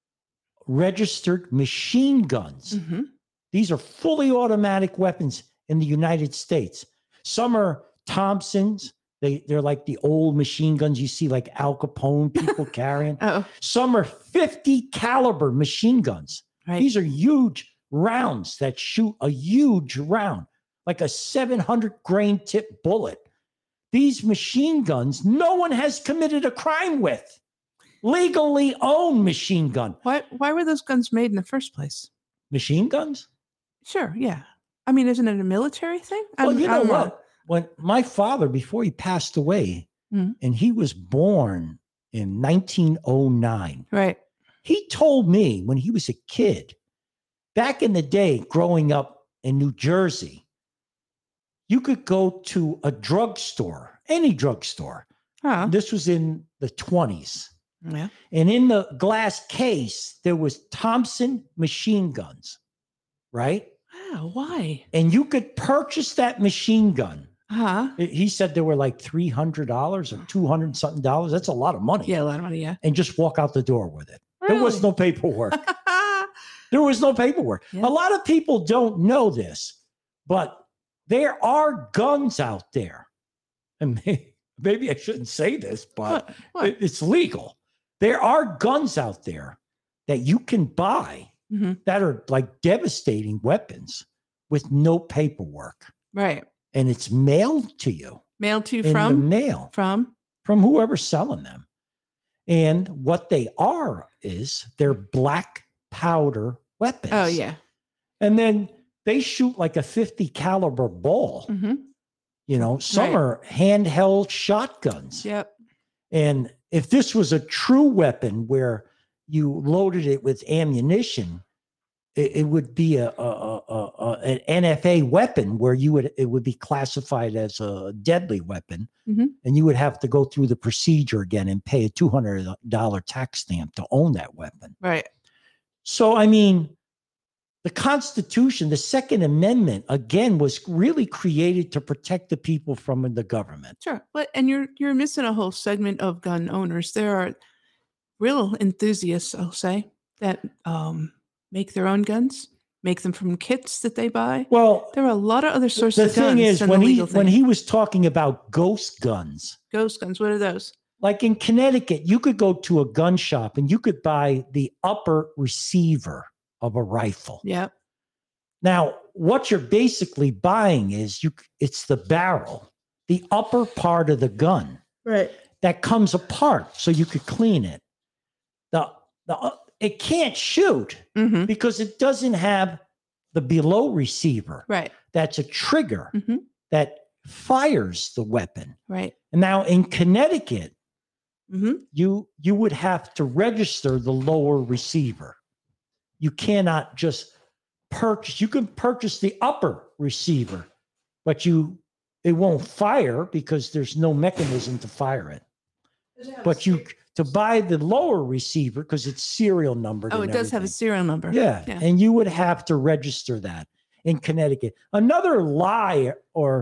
registered machine guns. Mhm. These are fully automatic weapons in the United States. Some are Thompsons. They, they're like the old machine guns you see like Al Capone people carrying. Oh, Some are fifty caliber machine guns. right. These are huge rounds that shoot a huge round, like a seven hundred grain tip bullet. These machine guns, no one has committed a crime with. Legally owned machine gun. Why why were those guns made in the first place? Machine guns? Sure, yeah. I mean, isn't it a military thing? Well, I'm- you I know don't what? When my father, before he passed away, Mhm. and he was born in nineteen oh nine, Right. he told me when he was a kid, back in the day, growing up in New Jersey, you could go to a drugstore, any drugstore. Huh. This was in the twenties. Yeah. And in the glass case, there was Thompson machine guns, right? Wow. Why? And you could purchase that machine gun. Huh. He said they were like three hundred dollars or two hundred something dollars. That's a lot of money. Yeah, a lot of money. Yeah. And just walk out the door with it. There was no paperwork. no. There was no paperwork. Yeah. A lot of people don't know this, but there are guns out there. And may- maybe I shouldn't say this, but What? What? it- it's legal. There are guns out there that you can buy Mhm. that are like devastating weapons with no paperwork. Right. And it's mailed to you Mailed to you in the from mail from. from whoever's selling them. And what they are is they're black powder weapons. Oh yeah. And then they shoot like a fifty caliber ball. hmm You know, some Right. are handheld shotguns. Yep. And if this was a true weapon where you loaded it with ammunition, it, it would be a, a, a, a- a- an N F A weapon where you would it would be classified as a deadly weapon, Mhm. and you would have to go through the procedure again and pay a two hundred dollars tax stamp to own that weapon. Right. So, I mean, the Constitution, the Second Amendment, again, was really created to protect the people from the government. Sure. But and you're you're missing a whole segment of gun owners. There are real enthusiasts, I'll say, that um, make their own guns, make them from kits that they buy. Well, There are a lot of other sources the of guns thing is, than when the he legal when thing. he was talking about ghost guns, Ghost guns. What are those? like in Connecticut, you could go to a gun shop and you could buy the upper receiver of a rifle. Yep. Now, what you're basically buying is you it's the barrel, the upper part of the gun Right. that comes apart so you could clean it. The, the uh, it can't shoot hmm because it doesn't have the below receiver. Right. That's a trigger hmm that fires the weapon. Right. And now in Connecticut, hmm you you would have to register the lower receiver. You cannot just purchase. You can purchase the upper receiver, but you it won't fire because there's no mechanism to fire it. But you to buy the lower receiver because it's serial numbered. Oh, and it does have a everything. serial number. Yeah, Yeah. and you would have to register that in Connecticut. Another lie or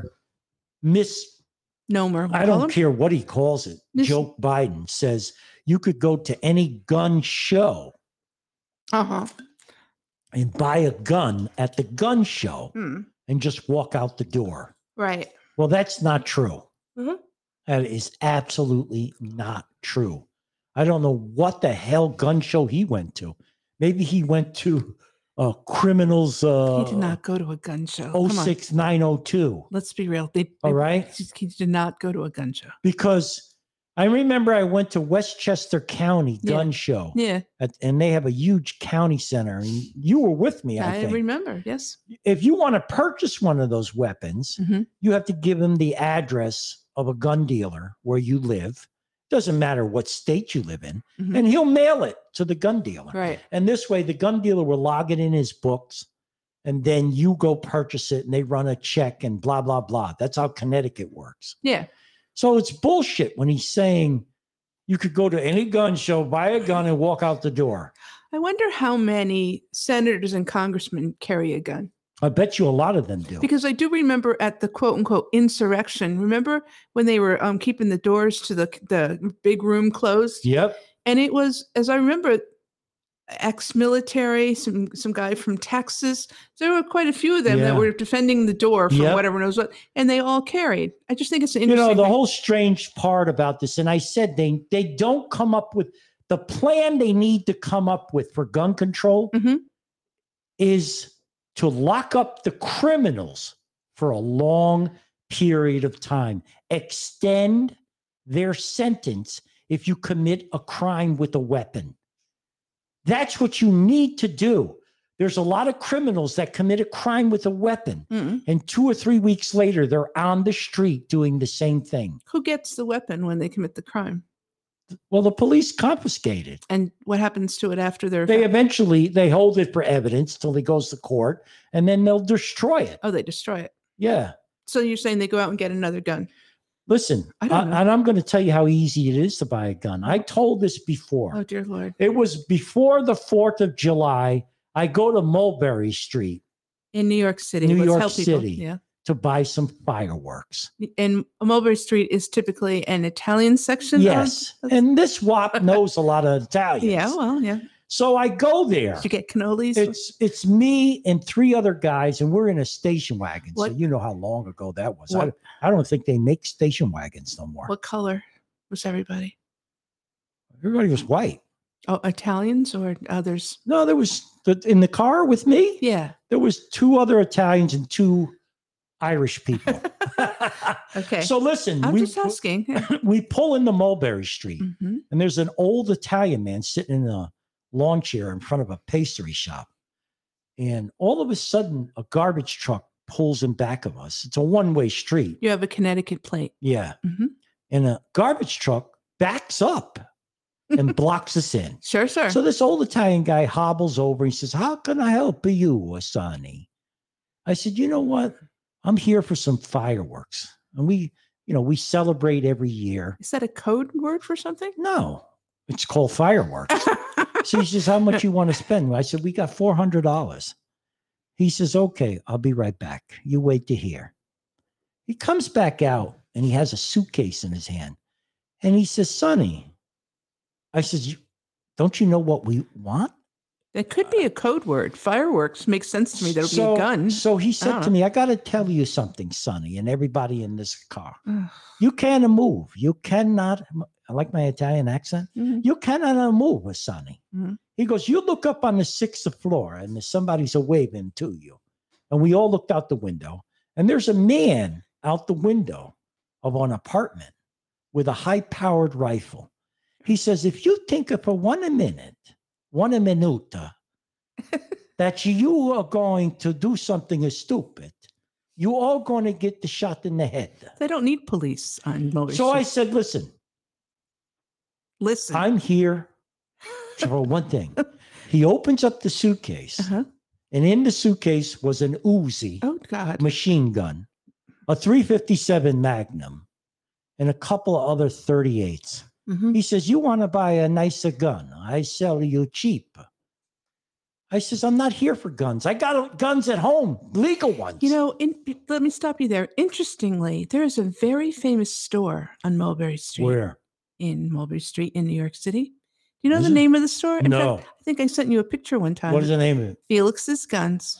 mis Nomer. I don't care what he calls it. Mis- Joe Biden says you could go to any gun show Uh huh. and buy a gun at the gun show Hmm. and just walk out the door. Right. Well, that's not true. Mhm. That is absolutely not true. I don't know what the hell gun show he went to. Maybe he went to uh, criminals uh, He did not go to a gun show. Come on. oh six nine oh two. Let's be real. They, All they- right. He he did not go to a gun show. Because I remember I went to Westchester County Yeah. gun show. Yeah. At, and they have a huge county center. And you were with me, I, I, think. remember. Yes. If you want to purchase one of those weapons, Mhm. you have to give them the address of a gun dealer where you live. Doesn't matter what state you live in, Mhm. and he'll mail it to the gun dealer. Right. And this way, the gun dealer will log it in his books, and then you go purchase it, and they run a check and blah blah blah. That's how Connecticut works. Yeah. So it's bullshit when he's saying you could go to any gun show, buy a gun, and walk out the door. I wonder how many senators and congressmen carry a gun. I bet you a lot of them do. Because I do remember at the quote unquote insurrection, remember when they were um, keeping the doors to the, the big room closed? Yep. And it was, as I remember, ex-military, some some guy from Texas. There were quite a few of them Yeah. that were defending the door from Yep. whatever knows what, and they all carried. I just think it's an You know, interesting. the thing. whole strange part about this, and I said they they don't come up with the plan they need to come up with for gun control Mhm. is to lock up the criminals for a long period of time, extend their sentence if you commit a crime with a weapon. That's what you need to do. There's a lot of criminals that commit a crime with a weapon, Mm-mm. and two or three weeks later, they're on the street doing the same thing. Who gets the weapon when they commit the crime, Well, the police confiscate it. and what happens to it after they're? They eventually they hold it for evidence till it goes to court, and then they'll destroy it. oh, they destroy it. Yeah. So you're saying they go out and get another gun? Listen, I don't I- know. and I'm going to tell you how easy it is to buy a gun. I told this before. Oh dear Lord! It was before the fourth of July. I go to Mulberry Street In New York City, New let's York help people. City. Yeah, to buy some fireworks. and Mulberry Street is typically an Italian section. of- Yes. And this W A P knows a lot of Italians. yeah, well, yeah. So I go there. Did you get cannolis? It's it's me and three other guys, and we're in a station wagon. What- So you know how long ago that was. I, What- I don't think they make station wagons no more. What color was everybody? Everybody was white. Oh, Italians or others? No, there was the, in the car with me. Yeah. There was two other Italians and two Irish people. Okay. So listen, I'm we just asking. Yeah. we pull into Mulberry Street, Mhm. and there's an old Italian man sitting in a lawn chair in front of a pastry shop. And all of a sudden, a garbage truck pulls in back of us. It's a one-way street. You have a Connecticut plate. Yeah. Mhm. And a garbage truck backs up and blocks us in. Sure, sir. So this old Italian guy hobbles over. He says, "How can I help you, Sonny?" I said, "You know what? I'm here for some fireworks." And we, you know, we celebrate every year. Is that a code word for something? No, it's called fireworks. So he says, "How much you want to spend?" I said, "We got four hundred dollars. He says, "Okay, I'll be right back. You wait to hear." He comes back out and he has a suitcase in his hand. And he says, "Sonny," I says, "You- don't you know what we want?" That could be a code word. Fireworks makes sense to me. That'll so, be a gun. So he said don't to know. me, "I got to tell you something, Sonny, and everybody in this car. Ugh. You can't move. You cannot." I like my Italian accent. Mhm. "You cannot move with Sonny." Mhm. He goes, "You look up on the sixth floor and there's somebody's a waving to you." And we all looked out the window, and there's a man out the window of an apartment with a high-powered rifle. He says, "If you think for one minute, one minuta, that you are going to do something stupid, you are going to get the shot in the head." They don't need police on Mulberry So I Street. said, "Listen, Listen. I'm here for one thing." He opens up the suitcase, Uh-huh. and in the suitcase was an Uzi Oh, God. machine gun, a three fifty-seven Magnum, and a couple of other thirty-eights. Mhm. He says, "You want to buy a nicer gun? I sell you cheap." I says, "I'm not here for guns. I got guns at home, legal ones." You know, in, let me stop you there. Interestingly, there is a very famous store on Mulberry Street. Where? In Mulberry Street in New York City. Do you know Is the it? name of the store? In No. fact, I think I sent you a picture one time. What is the name of it? Felix's Guns.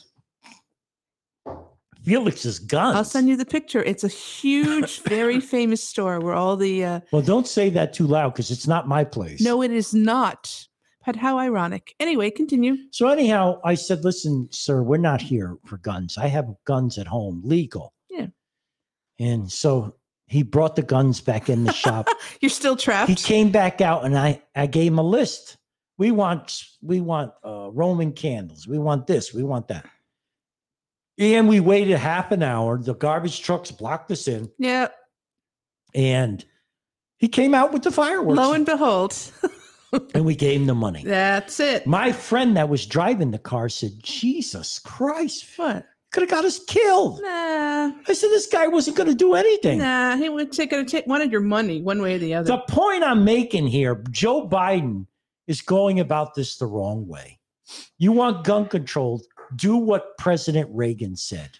Felix's Guns. I'll send you the picture. It's a huge, very famous store where all the. Uh, Well, don't say that too loud because it's not my place. no, it is not. But how ironic. Anyway, continue. So anyhow, I said, "Listen, sir, we're not here for guns. I have guns at home, legal." Yeah. And so he brought the guns back in the shop. You're still trapped. He came back out, and I I gave him a list. We want we want uh, Roman candles. We want this. We want that. And we waited half an hour. The garbage trucks blocked us in, Yeah. and he came out with the fireworks. Lo and behold, and we gave him the money. that's it. My friend that was driving the car said, "Jesus Christ, What? could have got us killed." Nah. I said, "This guy wasn't going to do anything." Nah. He would take it. Take wanted your money one way or the other. The point I'm making here, Joe Biden is going about this the wrong way. You want gun control, Do what President Reagan said.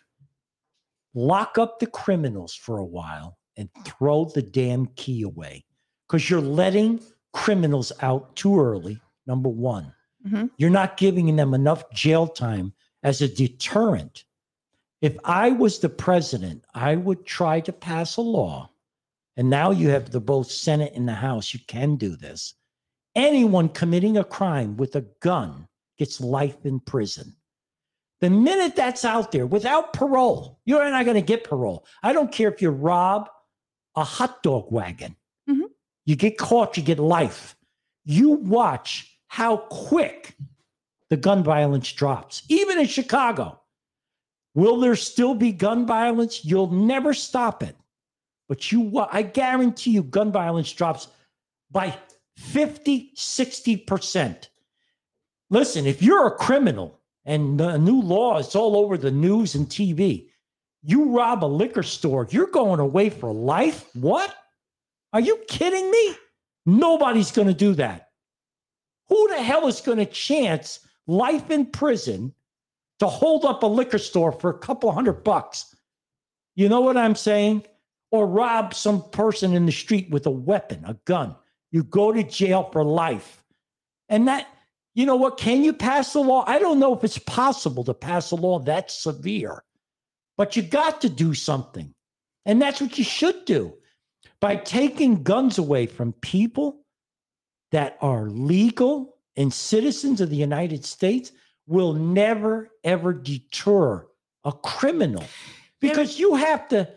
Lock up the criminals for a while and throw the damn key away, because you're letting criminals out too early, number one. Mm-hmm. You're not giving them enough jail time as a deterrent. If I was the president, I would try to pass a law, and now you have the both Senate and the House, you can do this. Anyone committing a crime with a gun gets life in prison. The minute that's out there without parole, you're not going to get parole. I don't care if you rob a hot dog wagon. Mm-hmm. You get caught, you get life. You watch how quick the gun violence drops, even in Chicago. Will there still be gun violence? You'll never stop it. But you, I guarantee you, gun violence drops by fifty, sixty percent. Listen, if you're a criminal and the new law is all over the news and T V, you rob a liquor store, you're going away for life? What? Are you kidding me? Nobody's going to do that. Who the hell is going to chance life in prison to hold up a liquor store for a couple hundred bucks? You know what I'm saying? Or rob some person in the street with a weapon, a gun. You go to jail for life. And that, you know what, can you pass a law? I don't know if it's possible to pass a law that severe, but you got to do something. And that's what you should do. By taking guns away from people that are legal and citizens of the United States will never, ever deter a criminal. Because you have to,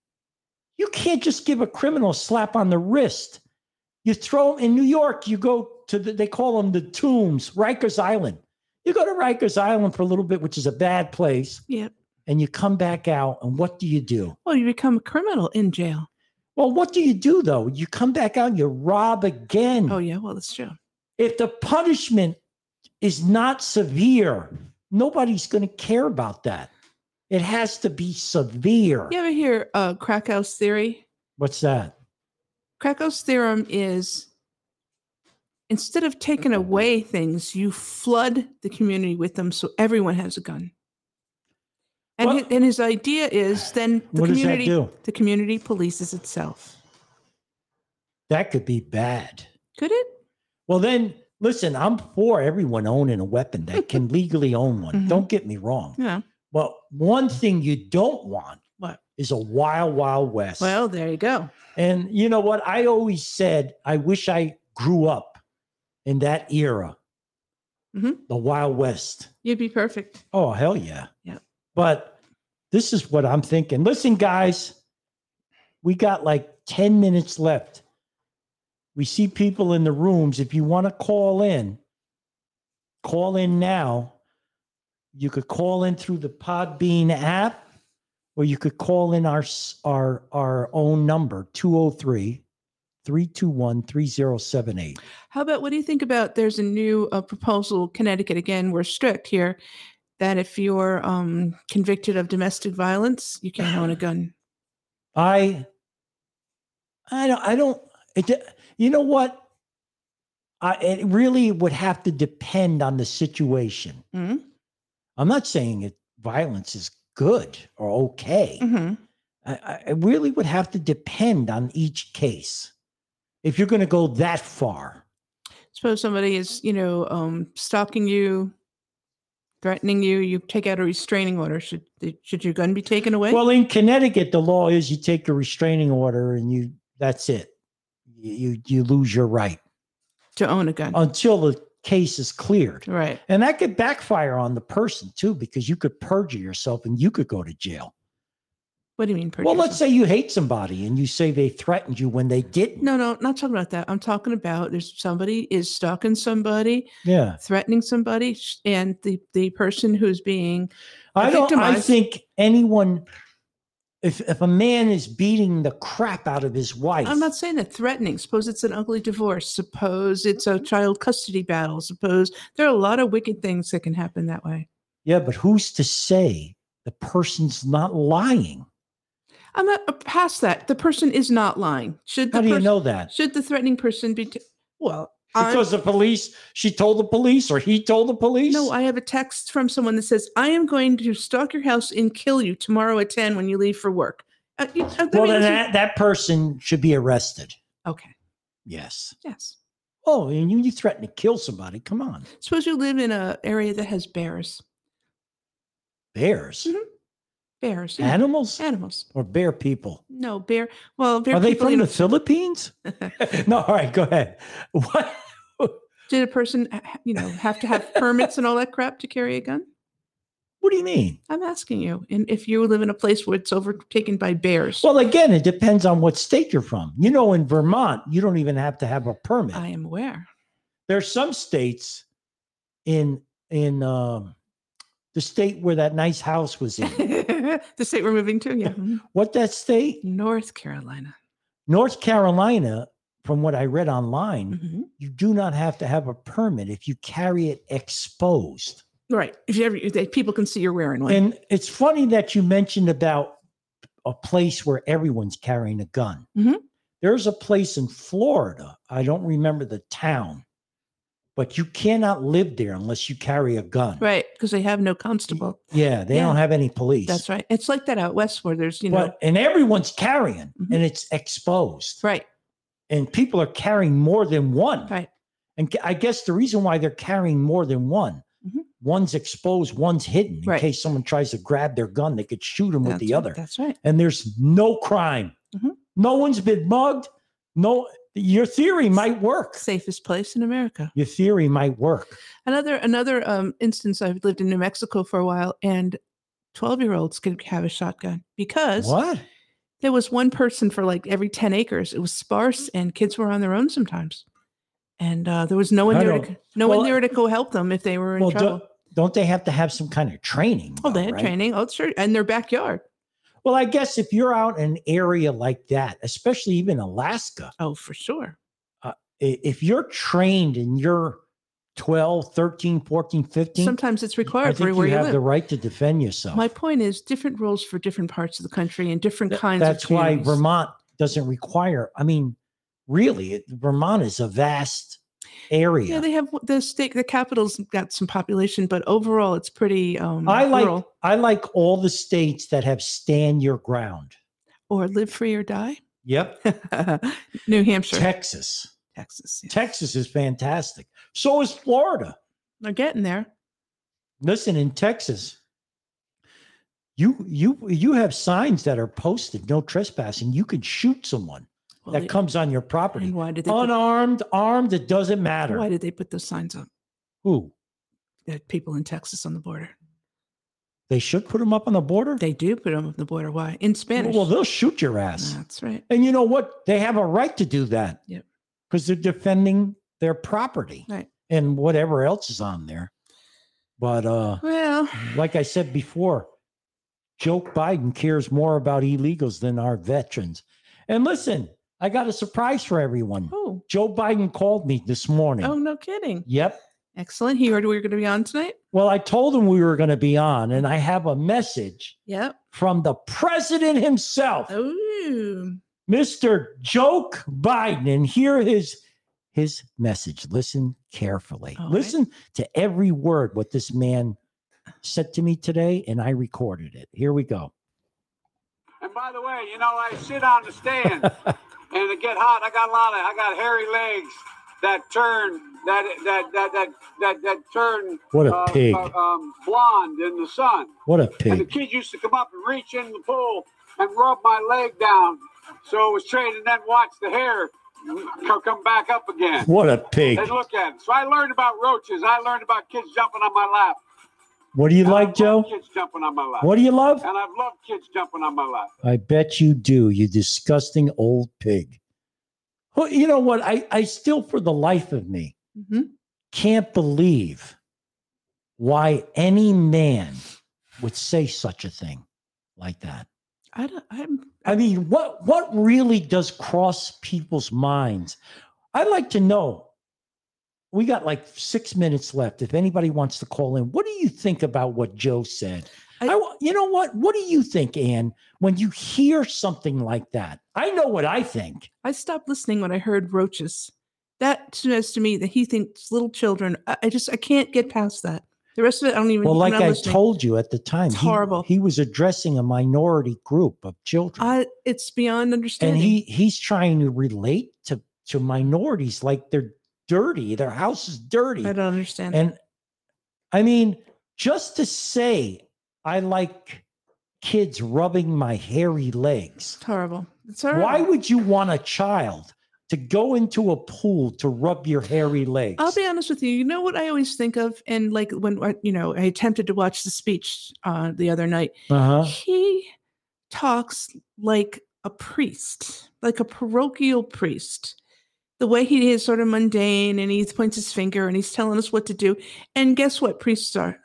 you can't just give a criminal a slap on the wrist. You throw them in New York, you go to the, they call them the tombs, Rikers Island. You go to Rikers Island for a little bit, which is a bad place. Yep. And you come back out, and what do you do? Well, you become a criminal in jail. Well, what do you do, though? You come back out and you rob again. Oh, yeah, well, that's true. If the punishment is not severe, nobody's going to care about that. It has to be severe. You ever hear uh, Krakau's theory? What's that? Krakau's theorem is instead of taking away things, you flood the community with them so everyone has a gun. And, Well- his, and his idea is then the What does that community do? the community polices itself. That could be bad. Could it? Well, then, listen, I'm for everyone owning a weapon that can legally own one. Mhm. Don't get me wrong. Yeah. But one thing you don't want What? is a wild, wild west. Well, there you go. And you know what? I always said, I wish I grew up in that era, Mhm. the Wild West. You'd be perfect. Oh, hell yeah. Yeah. But this is what I'm thinking. Listen, guys, we got like ten minutes left. We see people in the rooms. If you want to call in, call in now. You could call in through the Podbean app, or you could call in our our our own number, two oh three, three two one, three oh seven eight. How about what do you think about there's a new uh, proposal, Connecticut, again, we're strict here, that if you're um, convicted of domestic violence, you can't own a gun. I I don't I don't it, you know what? I it really would have to depend on the situation. Mhm. I'm not saying it violence is good or okay. Mhm. I, I it really would have to depend on each case. If you're going to go that far. Suppose somebody is, you know, um, stalking you, threatening you, you take out a restraining order. Should the- should your gun be taken away? Well, in Connecticut, the law is you take a restraining order and you that's it. You you, you lose your right to own a gun. until the case is cleared. Right. And that could backfire on the person too, because you could perjure yourself and you could go to jail. What do you mean? Well, perjure let's yourself? say you hate somebody and you say they threatened you when they didn't. No, no, not talking about that. I'm talking about there's somebody is stalking somebody, Yeah. threatening somebody, sh- and the the person who's being I don't I victimized- think anyone if if a man is beating the crap out of his wife. I'm not saying that threatening. Suppose it's an ugly divorce. Suppose it's a child custody battle. Suppose there are a lot of wicked things that can happen that way. Yeah, but who's to say the person's not lying? I'm not uh, past that. The person is not lying. Should the How do you pers- know that? Should the threatening person be? T- well, I'm- Because the police, she told the police or he told the police? No, I have a text from someone that says, I am going to stalk your house and kill you tomorrow at ten when you leave for work. Uh, you- uh, I well, mean, then this is- that, that person should be arrested. okay. Yes. Yes. Oh, and you, you threaten to kill somebody. Come on. Suppose you live in an area that has bears. Bears? Mhm. Bears. yeah. Animals? Animals. Or bear people? No, bear. Well, bear Are they people, from you the know, Philippines? No, all right, go ahead. What? did a person, ha- you know, have to have permits and all that crap to carry a gun? What do you mean? I'm asking you. And if you live in a place where it's overtaken by bears, Well, again, it depends on what state you're from. You know, in Vermont, you don't even have to have a permit. I am aware. There's some states in in um, the state where that nice house was in. The state we're moving to, yeah. Mhm. What that state? North Carolina. North Carolina, from what I read online, Mhm. you do not have to have a permit if you carry it exposed. Right. If you ever, if they, people can see you're wearing one. And it's funny that you mentioned about a place where everyone's carrying a gun. Mhm. There's a place in Florida. I don't remember the town, but you cannot live there unless you carry a gun. Right. Because they have no constable. Yeah, they Yeah. don't have any police. That's right. It's like that out west where there's, you know, But and everyone's carrying Mhm. and it's exposed. right. And people are carrying more than one. Right. And I guess the reason why they're carrying more than one, Mhm. one's exposed, one's hidden. In Right. case someone tries to grab their gun, they could shoot them with That's the right. other. That's right. And there's no crime. Mhm. No one's been mugged. No, your theory might work. Safest place in America. Your theory might work. Another another um, instance. I've lived in New Mexico for a while, and twelve year olds could have a shotgun because What? there was one person for like every ten acres. It was sparse, and kids were on their own sometimes. And uh, there was no one I there. To, don't- no well, one there to go help them if they were in Well, trouble. do, don't they have to have some kind of training? Oh, though, they had right? training. Oh, sure, and their backyard. Well, I guess if you're out in an area like that, especially even Alaska, Oh, for sure. i- if you're trained and you're twelve, thirteen, fourteen, fifteen, Sometimes it's I required for think where you you have live. the right to defend yourself. My point is different rules for different parts of the country and different Th- kinds That's of why communities. Vermont doesn't require. I mean, really, it, Vermont is a vast area. Yeah, they have the state, the capital's got some population, but overall it's pretty um I like rural. I like all the states that have stand your ground. Or live free or die. Yep. New Hampshire, Texas. Texas. yeah. Texas is fantastic. So is Florida. They're getting there. Listen, in Texas, you you you have signs that are posted, no trespassing. You could shoot someone Well, that they- comes on your property. and why did they put, Unarmed, armed, it doesn't matter. why did they put those signs up? Who? That people in Texas on the border. They should put them up on the border? They do put them on the border. Why? In Spanish. Well, they'll shoot your ass. That's right. And you know what? They have a right to do that. Yep. Because they're defending their property Right. and whatever else is on there. But uh, Well, like I said before, Joe Biden cares more about illegals than our veterans. And listen, I got a surprise for everyone. oh, Joe Biden called me this morning. oh, no kidding. Yep. Excellent. He heard we were going to be on tonight. Well, I told him we were going to be on, and I have a message Yep. from the president himself, Oh, Mister Joe Biden. And here is his message. Listen carefully. All right. Listen to every word what this man said to me today, and I recorded it. Here we go. And by the way, you know, I sit on the stand and it get hot. I got a lot of, I got hairy legs that turn, that that that that that, that turn. What a uh, pig. uh, um, blonde in the sun. What a And the pig. kids used to come up and reach in the pool and rub my leg down, so it was straight, and then watch the hair co- come back up again. What a pig. And look at it. So I learned about roaches. I learned about kids jumping on my lap. What do you And like, I've Joe? loved kids jumping on my lap. What do you love? And I've loved kids jumping on my lap. I bet you do, you disgusting old pig. Well, you know what? I, I still, for the life of me, hmm can't believe why any man would say such a thing like that. I don't. I'm. I mean, what what really does cross people's minds? I'd like to know. We got like six minutes left. If anybody wants to call in, what do you think about what Joe said? I- I, wa- you know what? What do you think, Ann, when you hear something like that? I know what I think. I stopped listening when I heard roaches, That says to me that he thinks little children. I, I just I can't get past that. The rest of it, I don't even. Well, like I'm not I listening. told you at the time, It's he, horrible. he was addressing a minority group of children. I, it's beyond understanding. And he he's trying to relate to, to minorities like they're dirty. Their house is dirty. I don't understand. And I mean, just to say I like kids rubbing my hairy legs. It's horrible. It's horrible. Why would you want a child to go into a pool to rub your hairy legs? I'll be honest with you. You know what I always think of, and like when I- you know I attempted to watch the speech uh, the other night. Uh-huh. He talks like a priest, like a parochial priest. The way he is sort of mundane, and he points his finger, and he's telling us what to do. And guess what? Priests are.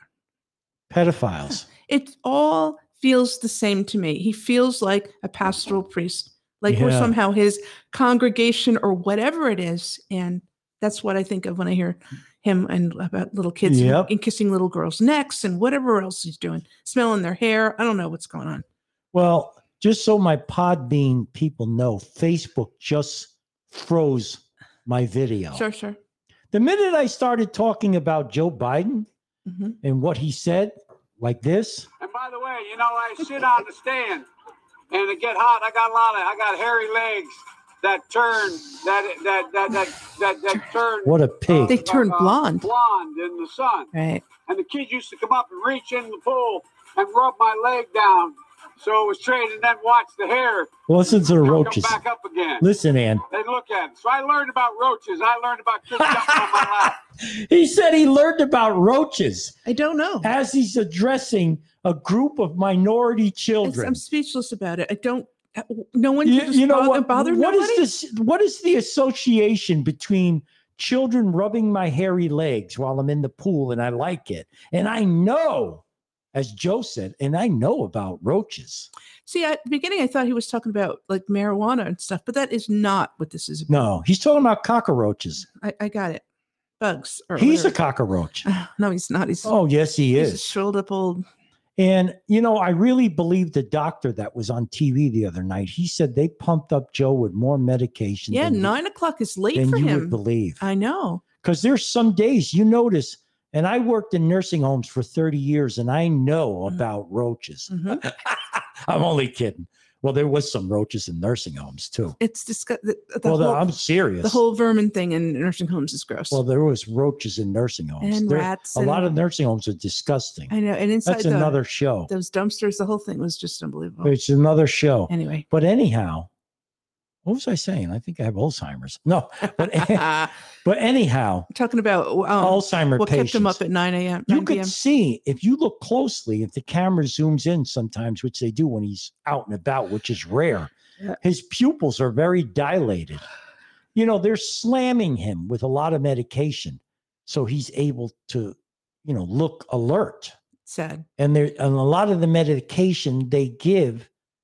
Pedophiles. It all feels the same to me. He feels like a pastoral priest, like we're Yeah. somehow his congregation or whatever it is. And that's what I think of when I hear him and about little kids Yep. and kissing little girls' necks and whatever else he's doing, smelling their hair. I don't know what's going on. Well, just so my Podbean people know, Facebook just froze my video. Sure, sure. The minute I started talking about Joe Biden hmm and what he said, like this, And by the way, you know, I sit on the stand and it get hot. I got a lot of, I got hairy legs that turn, that, that, that, that, that, that turn. what a pig. They turn uh, blonde. Blonde in the sun. Right. And the kids used to come up and reach in the pool and rub my leg down. So it was straight and then watch the hair Listen to the come roaches. back up again. Listen, Ann. They look at it. So I learned about roaches. I learned about kids jumping on my lap. He said he learned about roaches I don't know. as he's addressing a group of minority It's- children. I'm speechless about it. I don't. No one You, can just you know bother, what? bother What is nobody? this? What is the association between children rubbing my hairy legs while I'm in the pool and I like it? And I know, as Joe said, and I know about roaches. See, at the beginning, I thought he was talking about like marijuana and stuff, but that is not what this is about. No, he's talking about cockroaches. I, I got it. Bugs. Or He's a whatever. cockroach. No, he's not. He's, Oh, yes, he he's a is. shriveled up old. And, you know, I really believe the doctor that was on T V the other night, he said they pumped up Joe with more medication Yeah, than, you- nine o'clock is late than for you would him. believe. I know. Because there's some days you notice, and I worked in nursing homes for thirty years, and I know Mhm. about roaches. Mhm. I'm only kidding. Well, there was some roaches in nursing homes too. It's disgust. The, the well, whole, I'm serious. the whole vermin thing in nursing homes is gross. well, there was roaches in nursing homes. and There- rats. a lot of and- nursing homes are disgusting. I know. And inside That's the, another show. those dumpsters, the whole thing was just unbelievable. It's another show. Anyway. But anyhow, what was I saying? I think I have Alzheimer's. No, but but anyhow, Talking about um, Alzheimer what patients. kept him up at nine a.m. You nine p.m. could see if you look closely, if the camera zooms in sometimes, which they do when he's out and about, which is rare, Yeah. his pupils are very dilated. You know, they're slamming him with a lot of medication. So he's able to, you know, look alert. Sad. And there and a lot of the medication they give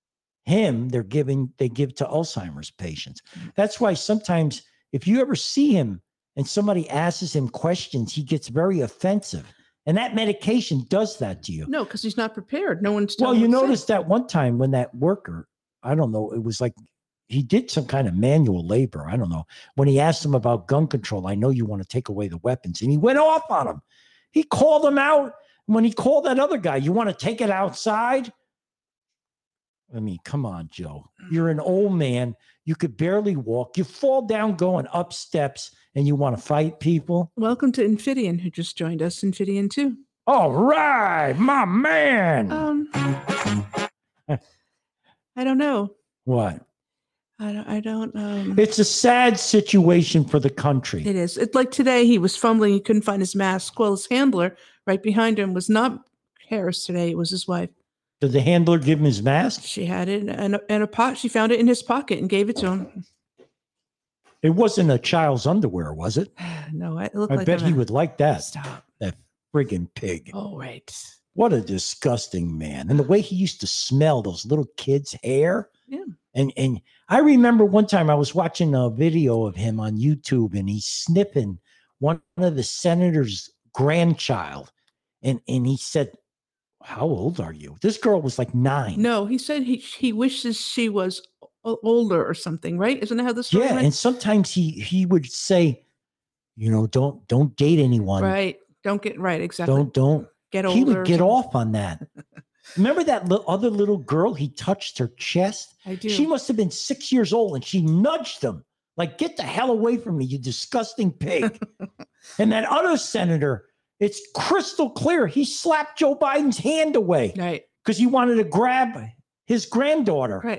him, they're giving, they give to Alzheimer's patients. That's why sometimes if you ever see him and somebody asks him questions, he gets very offensive. And that medication does that to you. No, because he's not prepared. No one's. Well, telling you him what to noticed say. that one time when that worker, I don't know, it was like he did some kind of manual labor. I don't know. When he asked him about gun control, I know you want to take away the weapons. And he went off on him. He called him out. When he called that other guy, you want to take it outside? I mean, come on, Joe. You're an old man. You could barely walk. You fall down going up steps and you want to fight people? Welcome to Infidian, who just joined us. Infidian too. All right, my man. Um, I don't know. What? I don't. I don't. Um, It's a sad situation for the country. it is. It's like today. He was fumbling. He couldn't find his mask. Well, his handler right behind him was not Harris today. It was his wife. Did the handler give him his mask? She had it in a, in a pot. She found it in his pocket and gave it to him. It wasn't a child's underwear, was it? No, it looked I like bet a- he would like that. Stop. That friggin' pig. Oh, right. What a disgusting man. And the way he used to smell those little kids' hair. Yeah. And and I remember one time I was watching a video of him on YouTube and he's sniffing one of the senator's grandchild. And and he said, how old are you? This girl was like nine. No, he said he he wishes she was o- older or something, right? Isn't that how the story Yeah, went? and sometimes he he would say, you know, don't don't date anyone. Right. Don't get right. Exactly. Don't don't. get He older. would or get something. off on that. Remember that li- other little girl? He touched her chest. I do. She must have been six years old, and she nudged him like, "Get the hell away from me, you disgusting pig!" And that other senator, it's crystal clear. He slapped Joe Biden's hand away Right. because he wanted to grab his granddaughter. Right.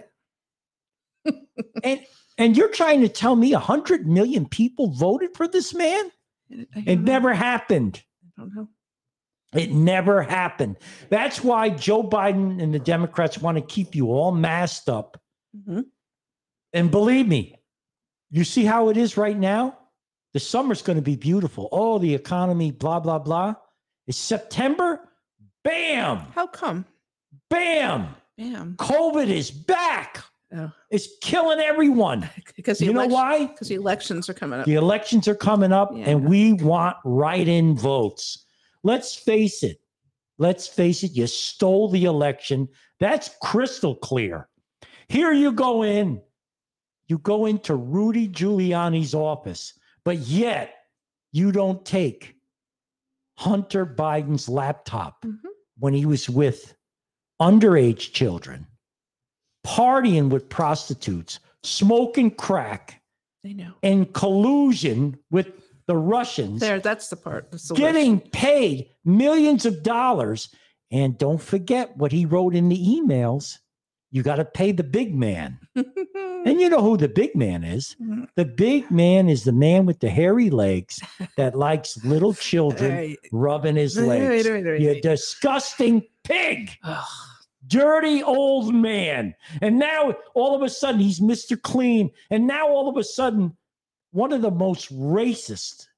And and you're trying to tell me a hundred million people voted for this man? I don't It know. never happened. I don't know. It never happened. That's why Joe Biden and the Democrats want to keep you all masked up. Mhm. And believe me, you see how it is right now? The summer's going to be beautiful. Oh, the economy, blah, blah, blah. It's September. Bam, How come? bam. Bam. COVID is back. Oh. It's killing everyone. Because the You know election- why? Because the elections are coming up. The elections are coming up Yeah. and we want write-in votes. Let's face it. Let's face it. You stole the election. That's crystal clear. Here you go in. You go into Rudy Giuliani's office, but yet you don't take Hunter Biden's laptop Mhm. when he was with underage children, partying with prostitutes, smoking crack, I know. in collusion with the Russians, There, that's the part. That's the getting paid millions of dollars. And don't forget what he wrote in the emails. You got to pay the big man. worst. And you know who the big man is. Mhm. The big man is the man with the hairy legs that likes little children Right. rubbing his Right, legs. right, right, You right. disgusting pig. Ugh. Dirty old man. And now all of a sudden he's Mister Clean. And now all of a sudden, one of the most racist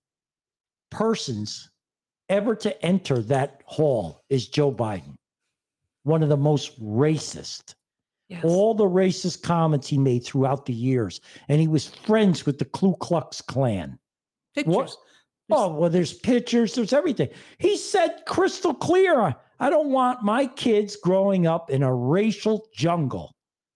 persons ever to enter that hall is Joe Biden. One of the most racist. Yes. All the racist comments he made throughout the years. And he was friends with the Ku Klux Klan. Pictures. What? Oh, well, there's pictures, there's everything. He said crystal clear, I don't want my kids growing up in a racial jungle.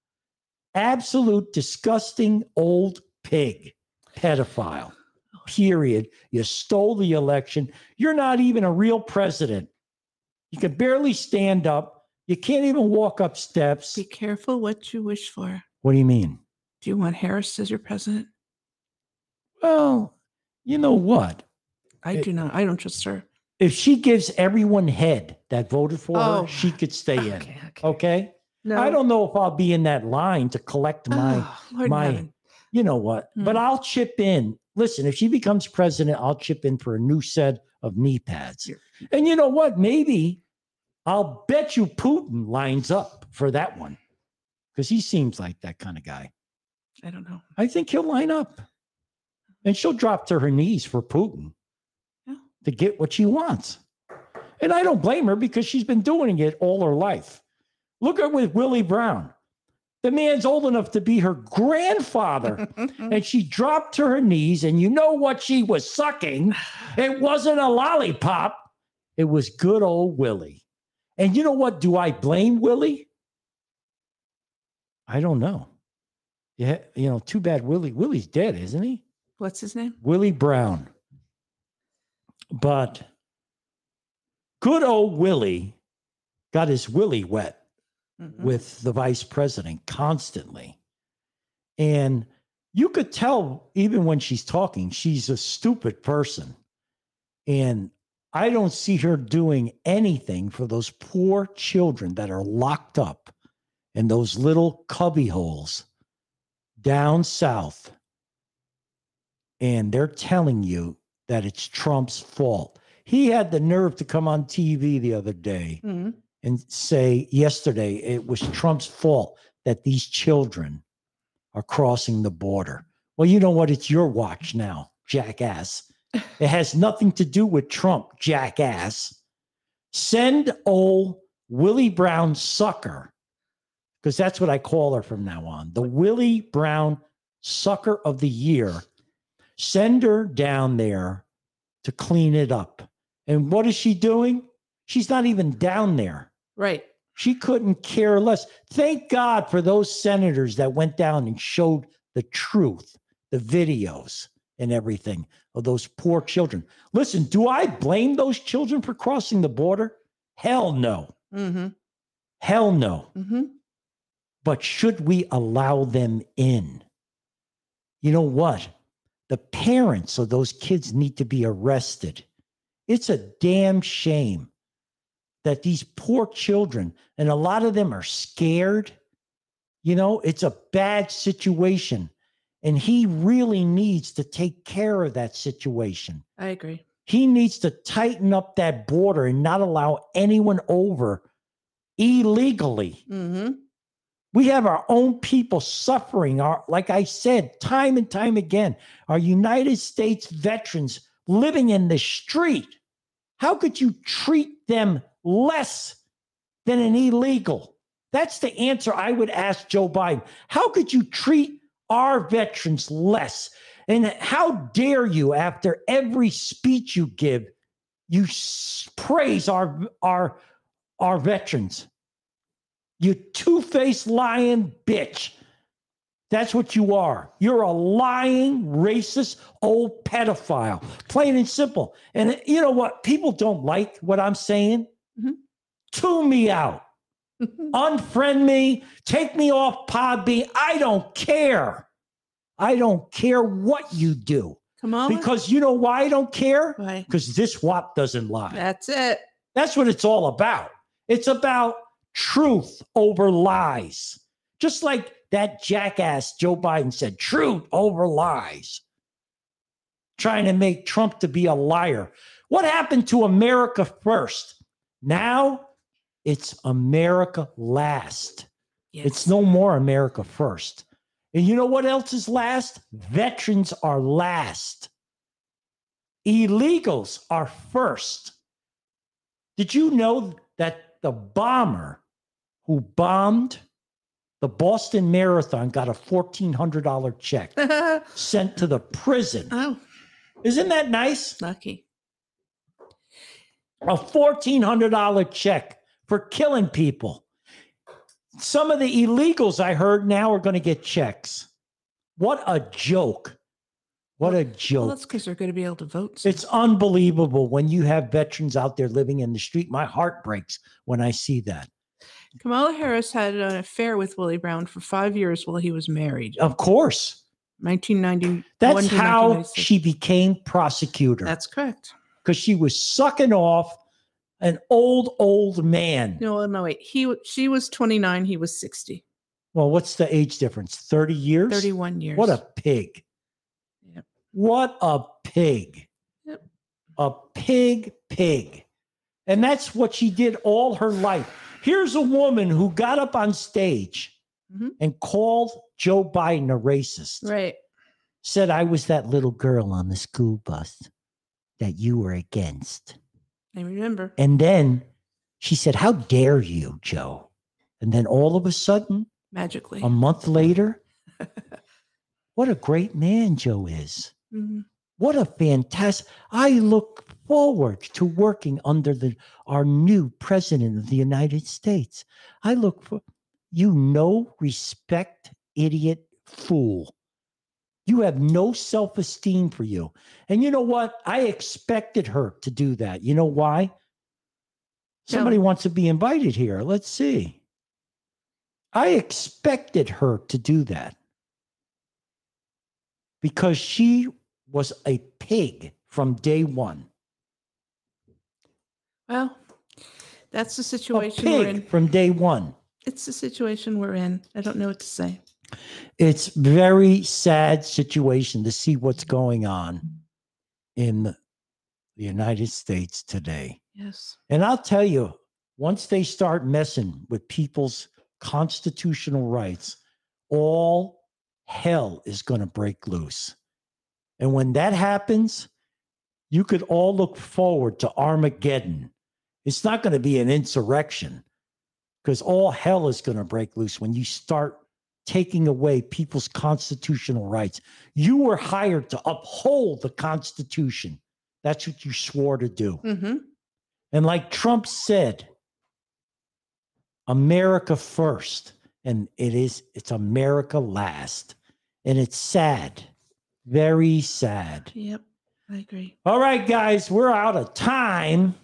Absolute disgusting old pig, pedophile, period. You stole the election. You're not even a real president. You can barely stand up. You can't even walk up steps. Be careful what you wish for. What do you mean? Do you want Harris as your president? Well, you know what? I It- do not. I don't trust her. If she gives everyone head that voted for Oh. her, she could stay in. Okay. Okay. Okay? No. I don't know if I'll be in that line to collect my, Oh, Lord in my heaven. you know what, but Hmm. I'll chip in. Listen, if she becomes president, I'll chip in for a new set of knee pads. Yeah. And you know what? Maybe I'll bet you Putin lines up for that one because he seems like that kind of guy. I don't know. I think he'll line up and she'll drop to her knees for Putin Yeah. to get what she wants. And I don't blame her because she's been doing it all her life. Look at with Willie Brown. The man's old enough to be her grandfather. And she dropped to her knees, and you know what she was sucking? It wasn't a lollipop. It was good old Willie. And you know what? Do I blame Willie? I don't know. Yeah, you know, too bad Willie. Willie's dead, isn't he? What's his name? Willie Brown. But good old Willie got his willy wet Mhm. with the vice president constantly. And you could tell, even when she's talking, she's a stupid person. And I don't see her doing anything for those poor children that are locked up in those little cubby holes down south. And they're telling you that it's Trump's fault. He had the nerve to come on T V the other day Mhm. and say yesterday it was Trump's fault that these children are crossing the border. Well, you know what? It's your watch now, jackass. It has nothing to do with Trump, jackass. Send old Willie Brown sucker, because that's what I call her from now on, the Willie Brown sucker of the year. Send her down there to clean it up. And what is she doing? She's not even down there. Right. She couldn't care less. Thank God for those senators that went down and showed the truth, the videos and everything of those poor children. Listen, do I blame those children for crossing the border? Hell no. Mm-hmm. Hell no. Mm-hmm. But should we allow them in? You know what? The parents of those kids need to be arrested. It's a damn shame that these poor children, and a lot of them are scared. You know, it's a bad situation. And he really needs to take care of that situation. I agree. He needs to tighten up that border and not allow anyone over illegally. Mm-hmm. We have our own people suffering. Our, like I said, time and time again, our United States veterans living in the street. How could you treat them less than an illegal? That's the answer I would ask Joe Biden. How could you treat our veterans less? And how dare you, after every speech you give, you s- praise our, our, our veterans? You two-faced lying bitch. That's what you are. You're a lying, racist, old pedophile. Plain and simple. And you know what? People don't like what I'm saying. Mm-hmm. Tune me out. Unfriend me. Take me off Podbean. I don't care. I don't care what you do. Kamala? Because you know why I don't care? Why? Because this W A P doesn't lie. That's it. That's what it's all about. It's about truth over lies. Just like that jackass Joe Biden said, truth over lies. Trying to make Trump to be a liar. What happened to America first? Now it's America last. Yes. It's no more America first. And you know what else is last? Veterans are last. Illegals are first. Did you know that the bomber who bombed the Boston Marathon got a fourteen hundred dollars check sent to the prison? Oh, Isn't that nice? lucky. A fourteen hundred dollars check for killing people. Some of the illegals I heard now are going to get checks. What a joke. What a joke. Well, that's because they're going to be able to vote soon. It's unbelievable when you have veterans out there living in the street. My heart breaks when I see that. Kamala Harris had an affair with Willie Brown for five years while he was married. Of course. nineteen ninety. That's how she became prosecutor. That's correct. Because she was sucking off an old, old man. No, no, wait. He, w- she was twenty-nine. He was sixty. Well, what's the age difference? thirty years? thirty-one years. What a pig. Yep. What a pig. Yep. A pig, pig. And that's what she did all her life. Here's a woman who got up on stage Mhm. and called Joe Biden a racist. Right. Said, I was that little girl on the school bus that you were against. I remember. And then she said, how dare you, Joe? And then all of a sudden, Magically. a month later, what a great man Joe is. Mhm. What a fantastic. I look forward to working under the our new president of the United States. I look for you no respect, idiot, fool. You have no self-esteem for you. And you know what? I expected her to do that. You know why? Somebody No. wants to be invited here. Let's see. I expected her to do that because she was a pig from day one. Well, that's the A situation we're in. pig from day one. It's the situation we're in. I don't know what to say. It's very sad situation to see what's going on in the United States today. Yes. And I'll tell you, once they start messing with people's constitutional rights, all hell is going to break loose. And when that happens, you could all look forward to Armageddon. It's not going to be an insurrection because all hell is going to break loose when you start taking away people's constitutional rights. You were hired to uphold the Constitution. That's what you swore to do. Mm-hmm. And like Trump said, America first. And it is, it's America last. And it's sad. Very sad. Yep, I agree. All right, guys, we're out of time.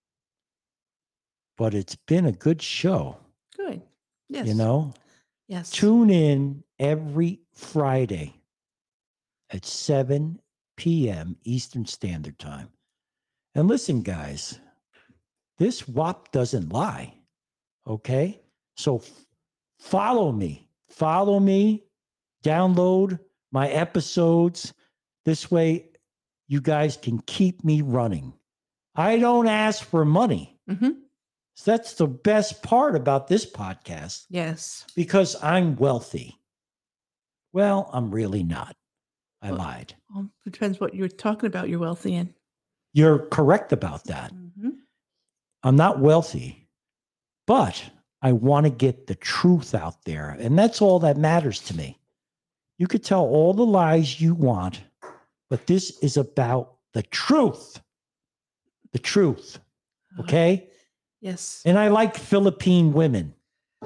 But it's been a good show. Good. Yes. You know? Yes. Tune in every Friday at seven p.m. Eastern Standard Time. And listen, guys, this W A P doesn't lie. Okay? So f- follow me. Follow me. Download my episodes. This way, you guys can keep me running. I don't ask for money. Mm-hmm. So that's the best part about this podcast. Yes. Because I'm wealthy. Well, I'm really not. I Well, lied. Well, it depends what you're talking about. You're wealthy in. You're correct about that. Mm-hmm. I'm not wealthy, but I want to get the truth out there. And that's all that matters to me. You could tell all the lies you want, but this is about the truth. The truth. Okay? Yes. And I like Philippine women.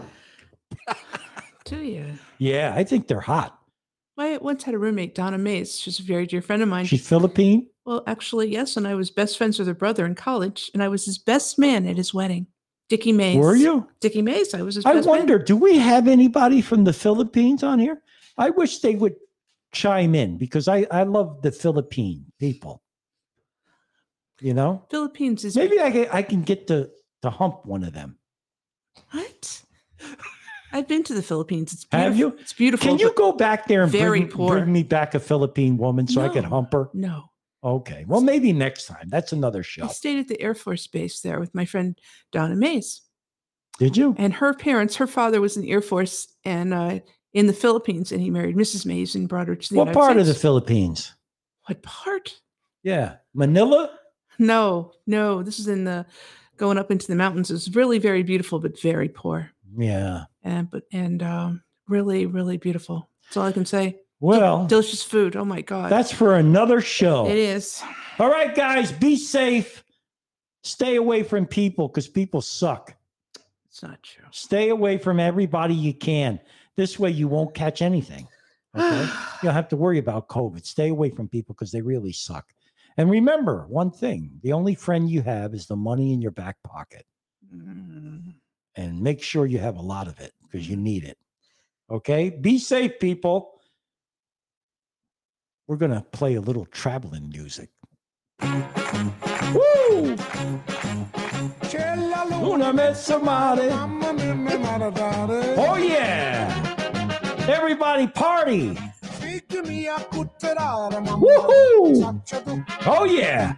Do you? Yeah, I think they're hot. I once had a roommate, Donna Mays. She's a very dear friend of mine. She's Philippine? Well, actually, yes. And I was best friends with her brother in college, and I was his best man at his wedding. Dickie Mays. Were you? Dickie Mays. I was his I best wonder, man. do we have anybody from the Philippines on here? I wish they would chime in because I, I love the Philippine people. You know? Philippines is Maybe I can, I can get to, to hump one of them. What? I've been to the Philippines. It's Have beautiful. you? It's beautiful. Can you but go back there and very bring, poor. bring me back a Philippine woman so I could No. hump her? No. Okay. Well, maybe next time. That's another show. I stayed at the Air Force Base there with my friend Donna Mays. Did you? And her parents, her father was in the Air Force and uh, in the Philippines, and he married Missus Mays and brought her to the What United part of the States. Philippines? What part? Yeah. Manila? No, no. This is in the going up into the mountains. It's really very beautiful, but very poor. Yeah. And but and um, really, really beautiful. That's all I can say. Well, Delicious food. Oh my God. that's for another show. It is. All right, guys, be safe. Stay away from people because people suck. It's not true. Stay away from everybody you can. This way you won't catch anything. Okay? You don't have to worry about COVID. Stay away from people because they really suck. And remember one thing, the only friend you have is the money in your back pocket. Mm. And make sure you have a lot of it because you need it. Okay? Be safe, people. We're going to play a little traveling music. Woo! Una met somebody. Oh, yeah. Everybody party. Woohoo! Oh, yeah.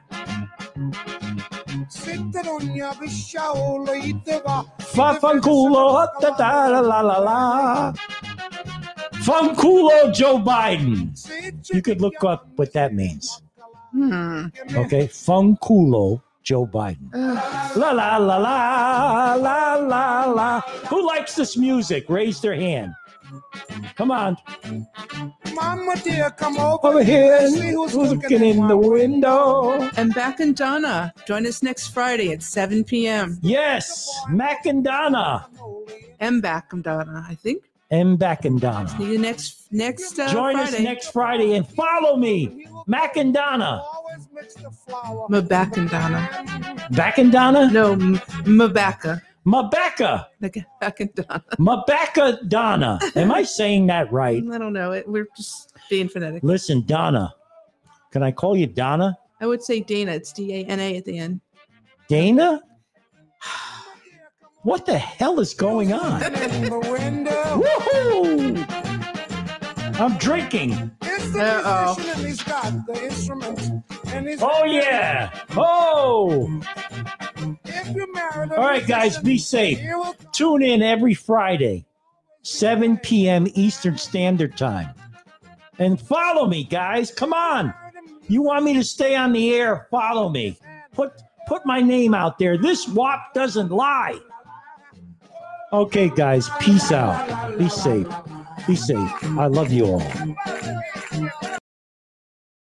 Fanculo, da da la la la la. Fanculo Joe Biden. You could look up what that means. Hmm. Okay, Fanculo Joe Biden. La la la la la la la. Who likes this music? Raise their hand. Come on. Mama dear, come over, Over here, and see who's looking in the window. And back in Donna. Join us next Friday at seven p.m. Yes, Mac and Donna. M back in Donna, I think. And back and Donna. See you next next uh, Join Friday. us next Friday and follow me, Mac and Donna. Ma back in Donna. Back and Donna? No, M- Mabacca. Mabecca. Like back in Donna. Mabecca Donna. Am I saying that right? I don't know. It, we're just being phonetic. Listen, Donna. Can I call you Donna? I would say Dana. It's D A N A at the end. Dana? What the hell is going on? Woohoo! I'm drinking. Uh-oh. Oh, yeah. Oh. All right, guys, be safe. Tune in every Friday, seven p.m. Eastern Standard Time. And follow me, guys. Come on. You want me to stay on the air? Follow me. Put put my name out there. This W A P doesn't lie. Okay, guys, peace out. Be safe. Be safe. I love you all.